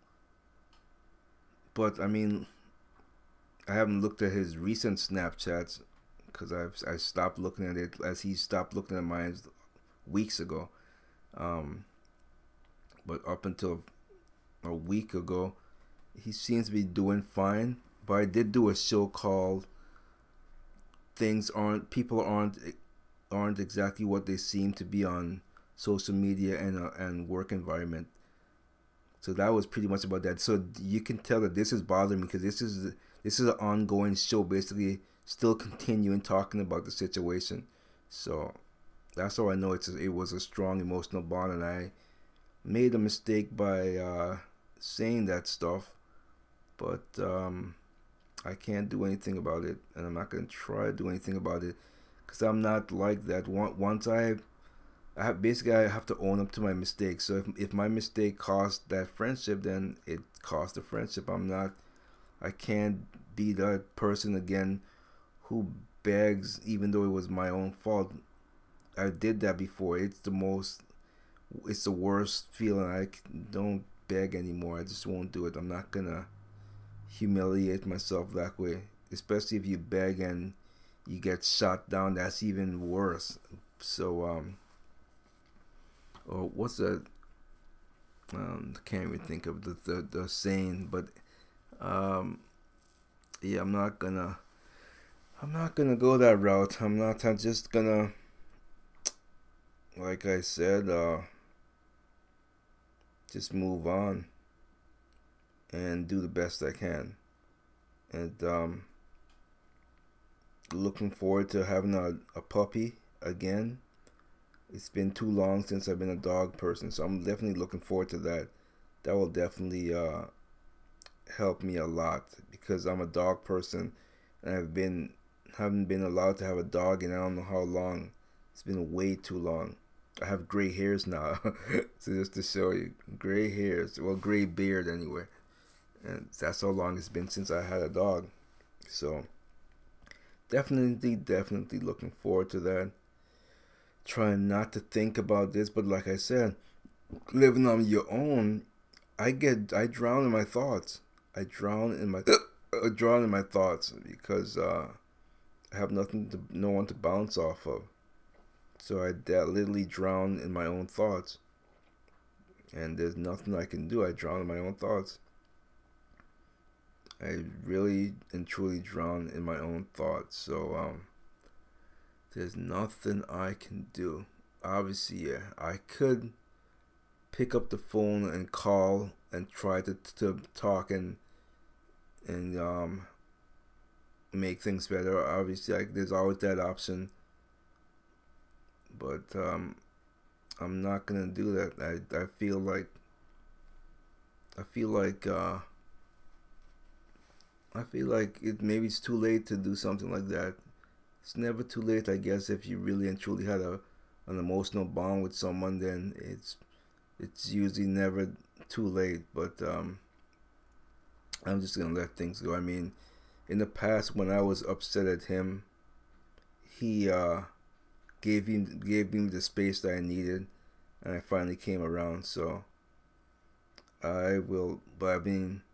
but I mean, I haven't looked at his recent Snapchats because I've I stopped looking at it as he stopped looking at mine weeks ago. Um, but up until a week ago, he seems to be doing fine. But I did do a show called "Things Aren't People Aren't Aren't Exactly What They Seem to Be on Social Media and uh, and Work Environment." So that was pretty much about that. So you can tell that this is bothering me, because this is this is an ongoing show, basically still continuing talking about the situation. So that's how I know it's a, it was a strong emotional bond, and I made a mistake by uh, saying that stuff. But um, I can't do anything about it, and I'm not going to try to do anything about it, because I'm not like that. Once I, I have, basically I have to own up to my mistake. So if if my mistake cost that friendship, then it cost the friendship. I'm not, I can't be that person again who begs even though it was my own fault. I did that before. It's the most, it's the worst feeling. I don't beg anymore. I just won't do it. I'm not gonna humiliate myself that way, especially if you beg and you get shot down. That's even worse. So um oh, what's that, um I can't even think of the the, the saying, but um yeah, I'm not gonna I'm not gonna go that route. I'm not. I'm just gonna, like I said, uh, just move on and do the best I can. And um, looking forward to having a, a puppy again. It's been too long since I've been a dog person, so I'm definitely looking forward to that. That will definitely uh, help me a lot because I'm a dog person and I've been haven't been allowed to have a dog in I don't know how long. It's been way too long. I have gray hairs now, so just to show you, gray hairs, well, gray beard anyway, and that's how long it's been since I had a dog. So definitely, definitely looking forward to that. Trying not to think about this, but like I said, living on your own, I get, I drown in my thoughts. I drown in my, uh, drown in my thoughts because uh, I have nothing to, no one to bounce off of. So I that literally drown in my own thoughts, and there's nothing I can do. I drown in my own thoughts. I really and truly drown in my own thoughts. So um. There's nothing I can do. Obviously, yeah, I could pick up the phone and call and try to to talk and and um make things better. Obviously, I, there's always that option, but um, I'm not gonna do that. I I feel like I feel like uh, I feel like it maybe it's too late to do something like that. It's never too late, I guess, if you really and truly had a an emotional bond with someone. Then it's it's usually never too late. But um, I'm just gonna let things go. I mean, in the past, when I was upset at him, he uh, gave him gave me the space that I needed, and I finally came around. So I will. But I mean,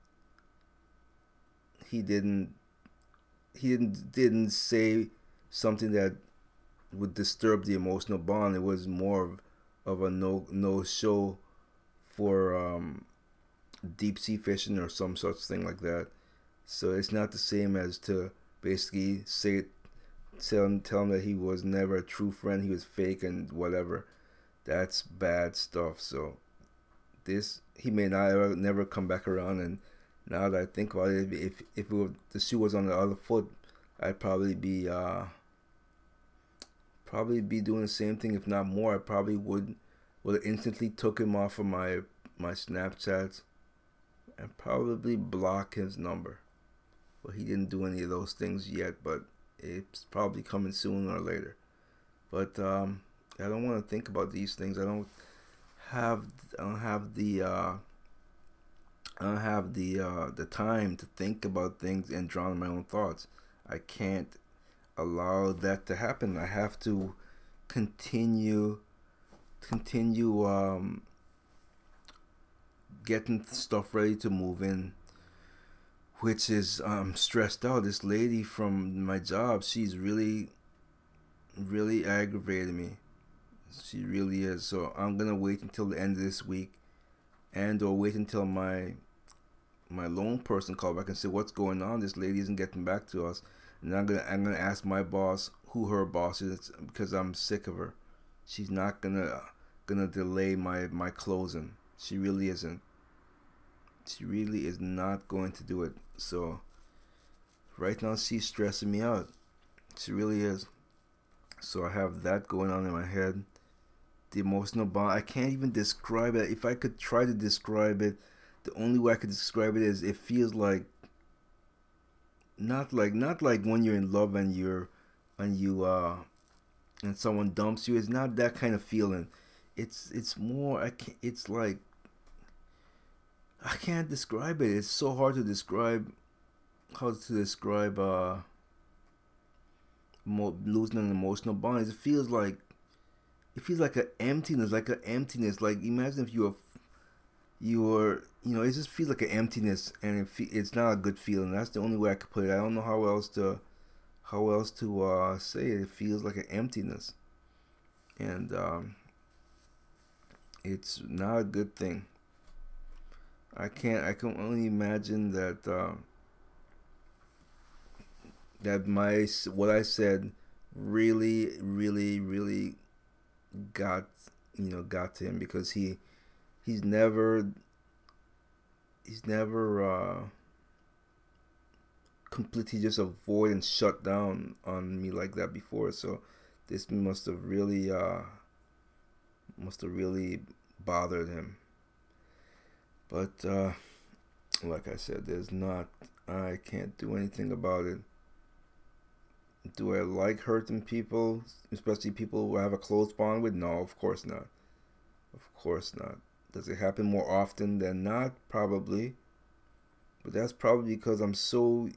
he didn't. He didn't didn't say something that would disturb the emotional bond. It was more of, of a no no show for um, deep sea fishing or some such thing like that. So it's not the same as to basically say tell him tell him that he was never a true friend. He was fake and whatever. That's bad stuff. So this he may not ever never come back around. And now that I think about it, if if it were, the shoe was on the other foot, I'd probably be uh, probably be doing the same thing, if not more. I probably would would have instantly took him off of my my Snapchats and probably block his number. But he didn't do any of those things yet. But it's probably coming sooner or later. But um, I don't want to think about these things. I don't have I don't have the uh, I don't have the uh, the time to think about things and drown in my own thoughts. I can't allow that to happen. I have to continue continue um, getting stuff ready to move in, which is um stressed out. This lady from my job, she's really really aggravated me. She really is. So I'm gonna wait until the end of this week, and or wait until my my loan person call back and say, what's going on? This lady isn't getting back to us. And I'm gonna I'm gonna ask my boss who her boss is, because I'm sick of her. She's not gonna gonna delay my my closing. She really isn't. She really is not going to do it. So right now she's stressing me out. She really is. So I have that going on in my head. The emotional bond, I can't even describe it. If I could try to describe it, the only way I could describe it is it feels like not like not like when you're in love and you're and you uh and someone dumps you. It's not that kind of feeling. It's it's more I can't, it's like I can't describe it. It's so hard to describe how to describe uh mo- losing an emotional bond. It feels like it feels like an emptiness, like an emptiness. Like imagine if you were you were you know, it just feels like an emptiness, and it fe- it's not a good feeling. That's the only way I could put it. I don't know how else to how else to uh, say it. It feels like an emptiness, and um, it's not a good thing. I can't. I can only imagine that uh, that my what I said really, really, really got you know got to him, because he he's never he's never uh, completely just avoid and shut down on me like that before. So this must have really uh, must have really bothered him. But uh, like I said, there's not I can't do anything about it. Do I like hurting people, especially people who I have a close bond with? No, of course not. Of course not. Does it happen more often than not? Probably. But that's probably because I'm so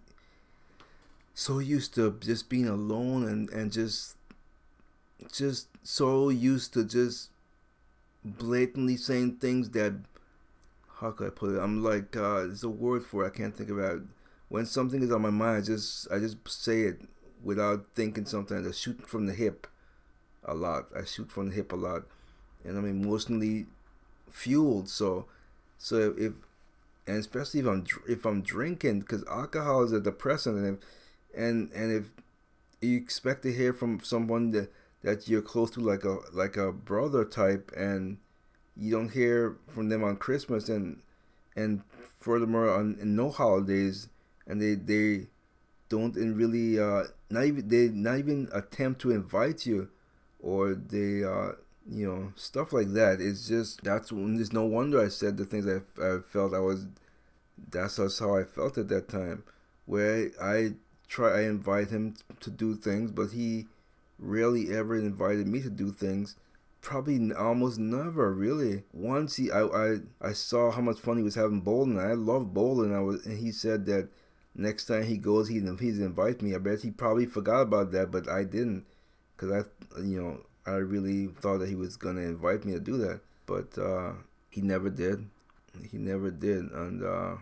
so used to just being alone and, and just just so used to just blatantly saying things that, how could I put it? I'm like, uh, there's a word for it, I can't think about it. When something is on my mind, I just I just say it without thinking something. I shoot from the hip a lot. I shoot from the hip a lot. And I'm emotionally fueled. So so if, and especially if I'm if I'm drinking, because alcohol is a depressant, and if, and and if you expect to hear from someone that that you're close to, like a like a brother type, and you don't hear from them on Christmas and and furthermore on in no holidays, and they they don't and really uh not even they not even attempt to invite you, or they uh you know stuff like that. It's just that's when there's no wonder I said the things I, I felt. I was that's just how I felt at that time, where I try I invite him to do things, but he rarely ever invited me to do things. Probably almost never, really. Once he, I, I, I saw how much fun he was having bowling. I love bowling. I was, and he said that next time he goes, he he's invite me. I bet he probably forgot about that, but I didn't, because I, you know, I really thought that he was gonna invite me to do that, but uh, he never did. He never did, and uh,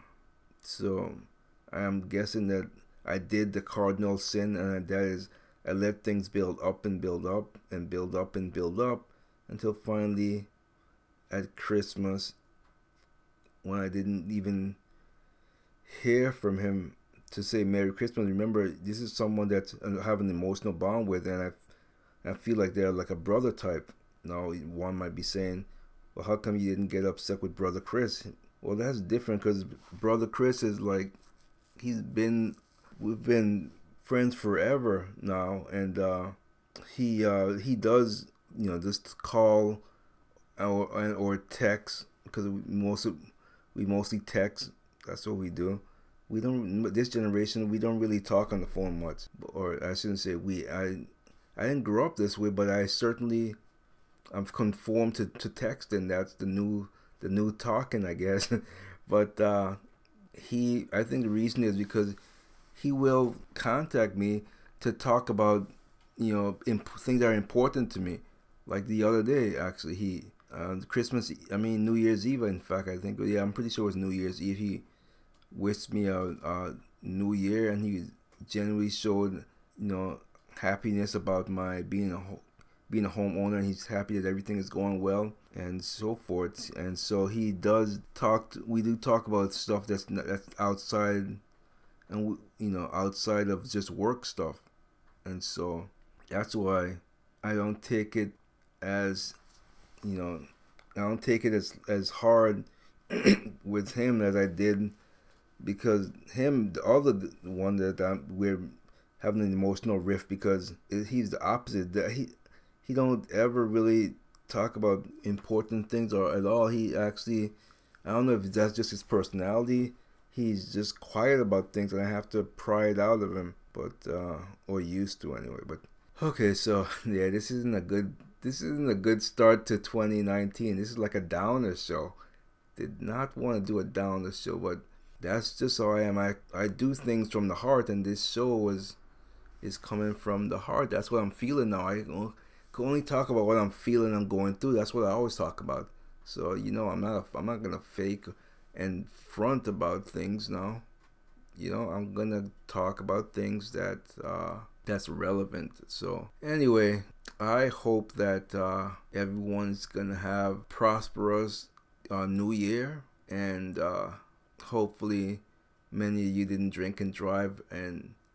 so I am guessing that I did the cardinal sin, and that is I let things build up and build up and build up and build up. Until finally, at Christmas, when I didn't even hear from him to say Merry Christmas. Remember, this is someone that I have an emotional bond with, and I, I feel like they're like a brother type. Now, one might be saying, well, how come you didn't get upset with Brother Chris? Well, that's different, because Brother Chris is like, he's been, we've been friends forever now, and uh, he uh, he does, you know, just call or or text, because we mostly we mostly text. That's what we do. We don't. This generation, we don't really talk on the phone much, or I shouldn't say we. I I didn't grow up this way, but I certainly I've conformed to to texting. That's the new the new talking, I guess. But uh, he, I think the reason is because he will contact me to talk about, you know, imp- things that are important to me. Like the other day, actually, he, uh, Christmas, I mean, New Year's Eve, in fact, I think, yeah, I'm pretty sure it was New Year's Eve. He wished me a, a New Year, and he generally showed, you know, happiness about my being a being a homeowner, and he's happy that everything is going well and so forth. And so he does talk. To, we do talk about stuff that's not, that's outside, and we, you know, outside of just work stuff. And so that's why I don't take it as, you know, I don't take it as as hard with him as I did, because him, the other one that I'm, we're having an emotional rift, because he's the opposite. That he he don't ever really talk about important things or at all. He actually, I don't know if that's just his personality. He's just quiet about things, and I have to pry it out of him, but uh, or used to anyway. But okay, so yeah, this isn't a good this isn't a good start to twenty nineteen. This is like a downer show. Did not want to do a downer show, but that's just how I am. I I do things from the heart, and this show was is coming from the heart. That's what I'm feeling now. I can only talk about what I'm feeling, I'm going through. That's what I always talk about. So, you know, I'm not a, I'm not gonna fake and front about things now. You know, I'm gonna talk about things that uh, that's relevant. So anyway, I hope that uh, everyone's gonna have prosperous uh, New Year, and uh, hopefully many of you didn't drink and drive and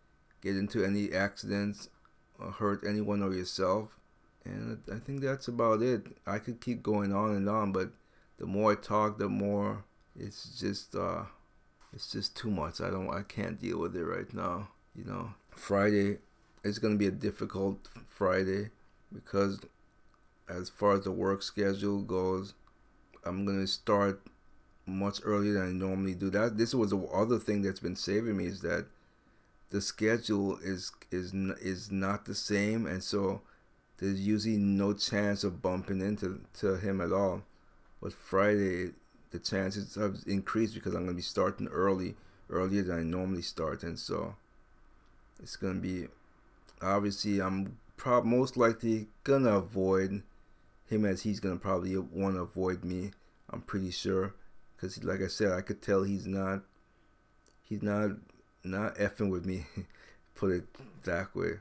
get into any accidents or hurt anyone or yourself. And I think that's about it. I could keep going on and on, but the more I talk, the more it's just uh, it's just too much. I don't, I can't deal with it right now. You know, Friday is gonna be a difficult Friday because as far as the work schedule goes, I'm gonna start much earlier than I normally do. That this was the other thing that's been saving me, is that the schedule is is is not the same, and so there's usually no chance of bumping into to him at all. But Friday, the chances have increased because I'm gonna be starting early, earlier than I normally start, and so it's gonna be, obviously I'm prob most likely gonna avoid him, as he's gonna probably want to avoid me. I'm pretty sure, because like I said, I could tell he's not he's not not effing with me, put it that way.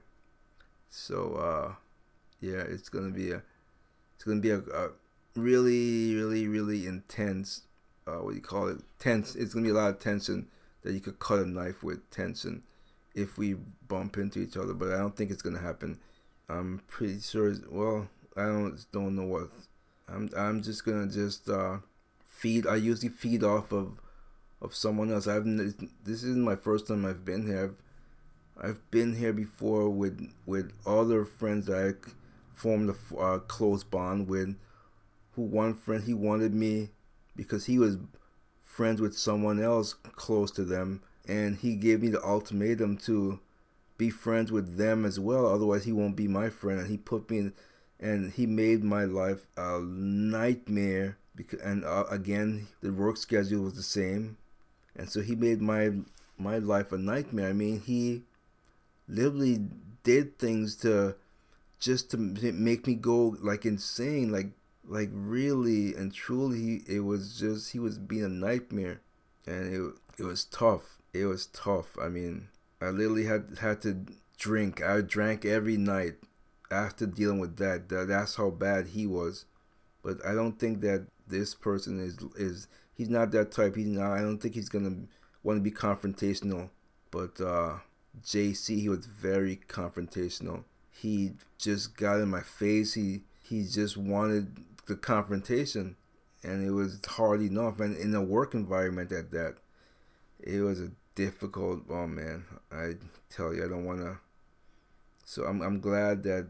So uh yeah, it's gonna be a it's gonna be a, a really really really intense uh what do you call it tense it's gonna be a lot of tension that you could cut a knife with tension if we bump into each other, but I don't think it's gonna happen. I'm pretty sure, well, I don't don't know what I'm I'm just gonna just uh feed I usually feed off of of someone else. I've this isn't my first time I've been here. I've I've been here before with with other friends that I formed a uh, close bond with. Who one friend, he wanted me because he was friends with someone else close to them, and he gave me the ultimatum to be friends with them as well, otherwise he won't be my friend. And he put me in, and he made my life a nightmare because, and uh, again, the work schedule was the same, and so he made my my life a nightmare. I mean, he literally did things to just to make me go like insane, like like really and truly. It was just, he was being a nightmare, and it it was tough. It was tough. I mean, I literally had had to drink. I drank every night after dealing with that. That's how bad he was. But I don't think that this person is is he's not that type. He's not. I don't think he's gonna want to be confrontational. But uh, J C, he was very confrontational. He just got in my face. He he just wanted the confrontation, and it was hard enough. And in a work environment at that, it was a difficult. Oh man, I tell you, I don't wanna. So I'm I'm glad that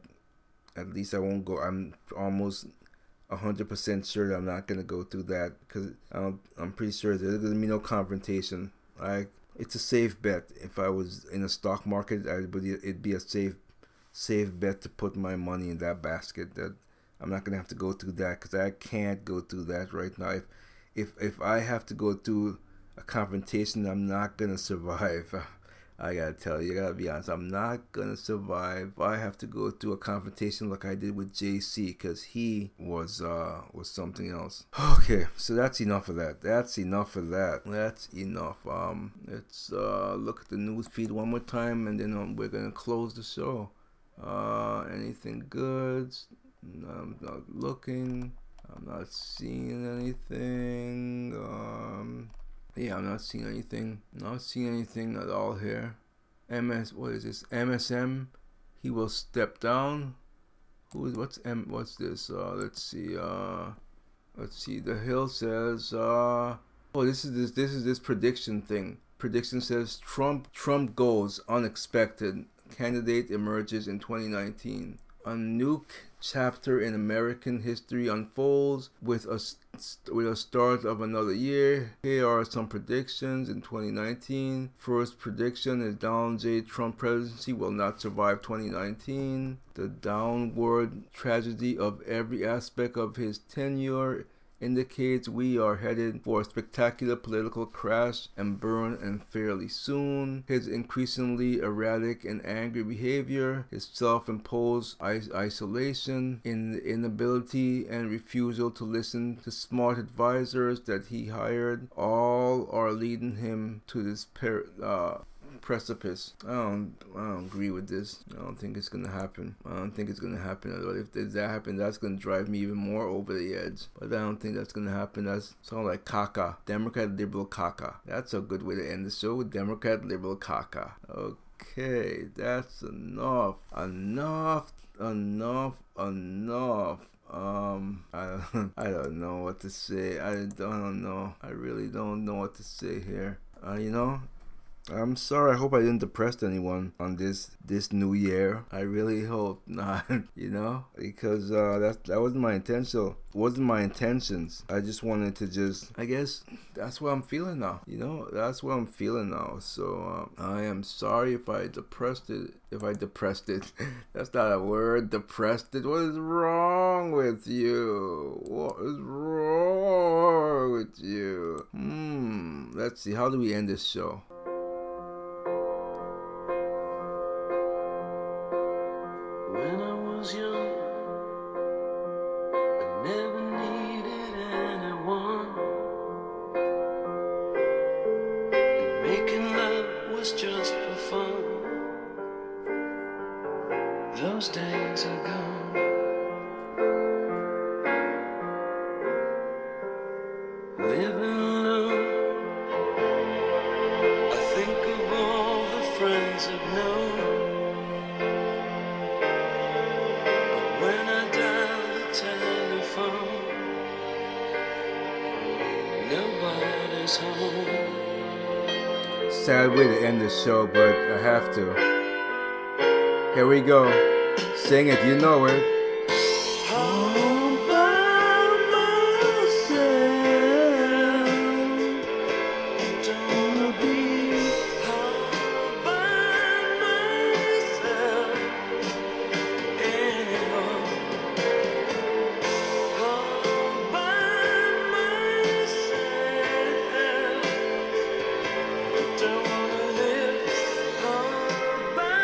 at least I won't go. I'm almost a hundred percent sure that I'm not gonna go through that, because I'm I'm pretty sure there's gonna be no confrontation. I it's a safe bet. If I was in a stock market, I would it'd be a safe safe bet to put my money in that basket. That I'm not gonna have to go through that, because I can't go through that right now. If if if I have to go through a confrontation, I'm not gonna survive. I gotta tell you, I gotta be honest, I'm not gonna survive. I have to go through a confrontation like I did with J C, because he was uh was something else. Okay, so that's enough of that. That's enough of that. That's enough. Um, let's uh look at the news feed one more time, and then um, we're gonna close the show. Uh, anything good? I'm not looking. I'm not seeing anything. Um. Yeah, I'm not seeing anything. Not seeing anything at all here. M S, what is this? M S M, he will step down. Who is, what's M, what's this? Uh, let's see. Uh, let's see. The Hill says, uh, oh, this is this, this is this prediction thing. Prediction says Trump, Trump goes unexpected. Candidate emerges in twenty nineteen. A new chapter in American history unfolds with a with a start of another year. Here are some predictions in twenty nineteen. First prediction is Donald J. Trump presidency will not survive twenty nineteen. The downward tragedy of every aspect of his tenure indicates we are headed for a spectacular political crash and burn, and fairly soon. His increasingly erratic and angry behavior, his self-imposed is- isolation, in the inability and refusal to listen to smart advisors that he hired, all are leading him to this per- uh, precipice. I don't, I don't agree with this. I don't think it's gonna happen. I don't think it's gonna happen at all. If that happens, that's gonna drive me even more over the edge. But I don't think that's gonna happen. That's sound like caca. Democrat, liberal, caca. That's a good way to end the show with Democrat, liberal, caca. Okay. Okay, that's enough. Enough, enough, enough. Um, I, I don't know what to say. I don't know. I really don't know what to say here. Uh, you know, I'm sorry. I hope I didn't depress anyone on this this new year. I really hope not. You know, because uh, that that wasn't my intention. Wasn't my intentions. I just wanted to just. I guess that's what I'm feeling now. You know, that's what I'm feeling now. So um, I am sorry if I depressed it. If I depressed it, that's not a word. Depressed it. What is wrong with you? What is wrong with you? Hmm. Let's see. How do we end this show? When I was young, I never needed anyone, and making love was just for fun. Those days are gone. Living alone, I think of all the friends I've known. When I dial the telephone, nobody's home. Sad way to end the show, but I have to. Here we go. Sing it, you know it. All by myself, don't wanna be all by myself anymore. All by myself, don't wanna live all by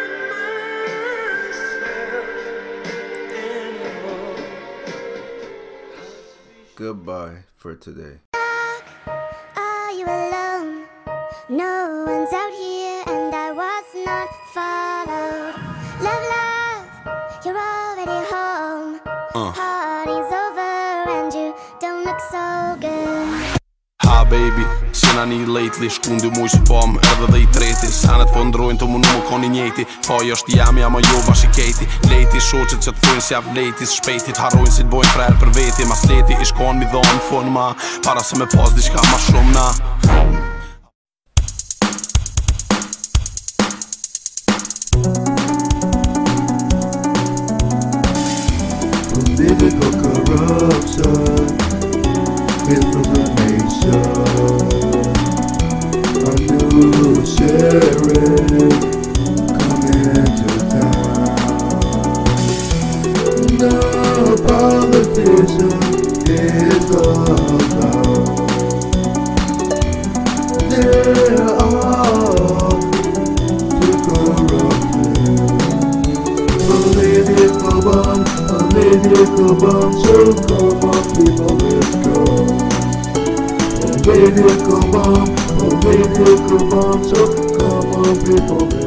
Goodbye for today. Are you alone? No one's out here and I was not followed. Love, love, you're already home. Uh. Party's over and you don't look so good. Ha baby, sina një lately, shkundi muj së pom, edhe dhe I treti. Sanet po ndrojnë të mu nuk koni njeti. Po jo është jam, jam a jo bashiketi. Leti shoqet që të thujnë s'jap letis. Shpejtit harrojnë si t'bojnë frerë për veti. Mas leti ish kon mi dhonë fun ma, para se me pas diçka ma shumë na. Political corruption into the nation. A new sheriff coming to town. The politician is allowed. They're all too corrupted. Political bomb, political bomb, so come on people, let's go. Political bomb, political bomb, so come on people, let's go.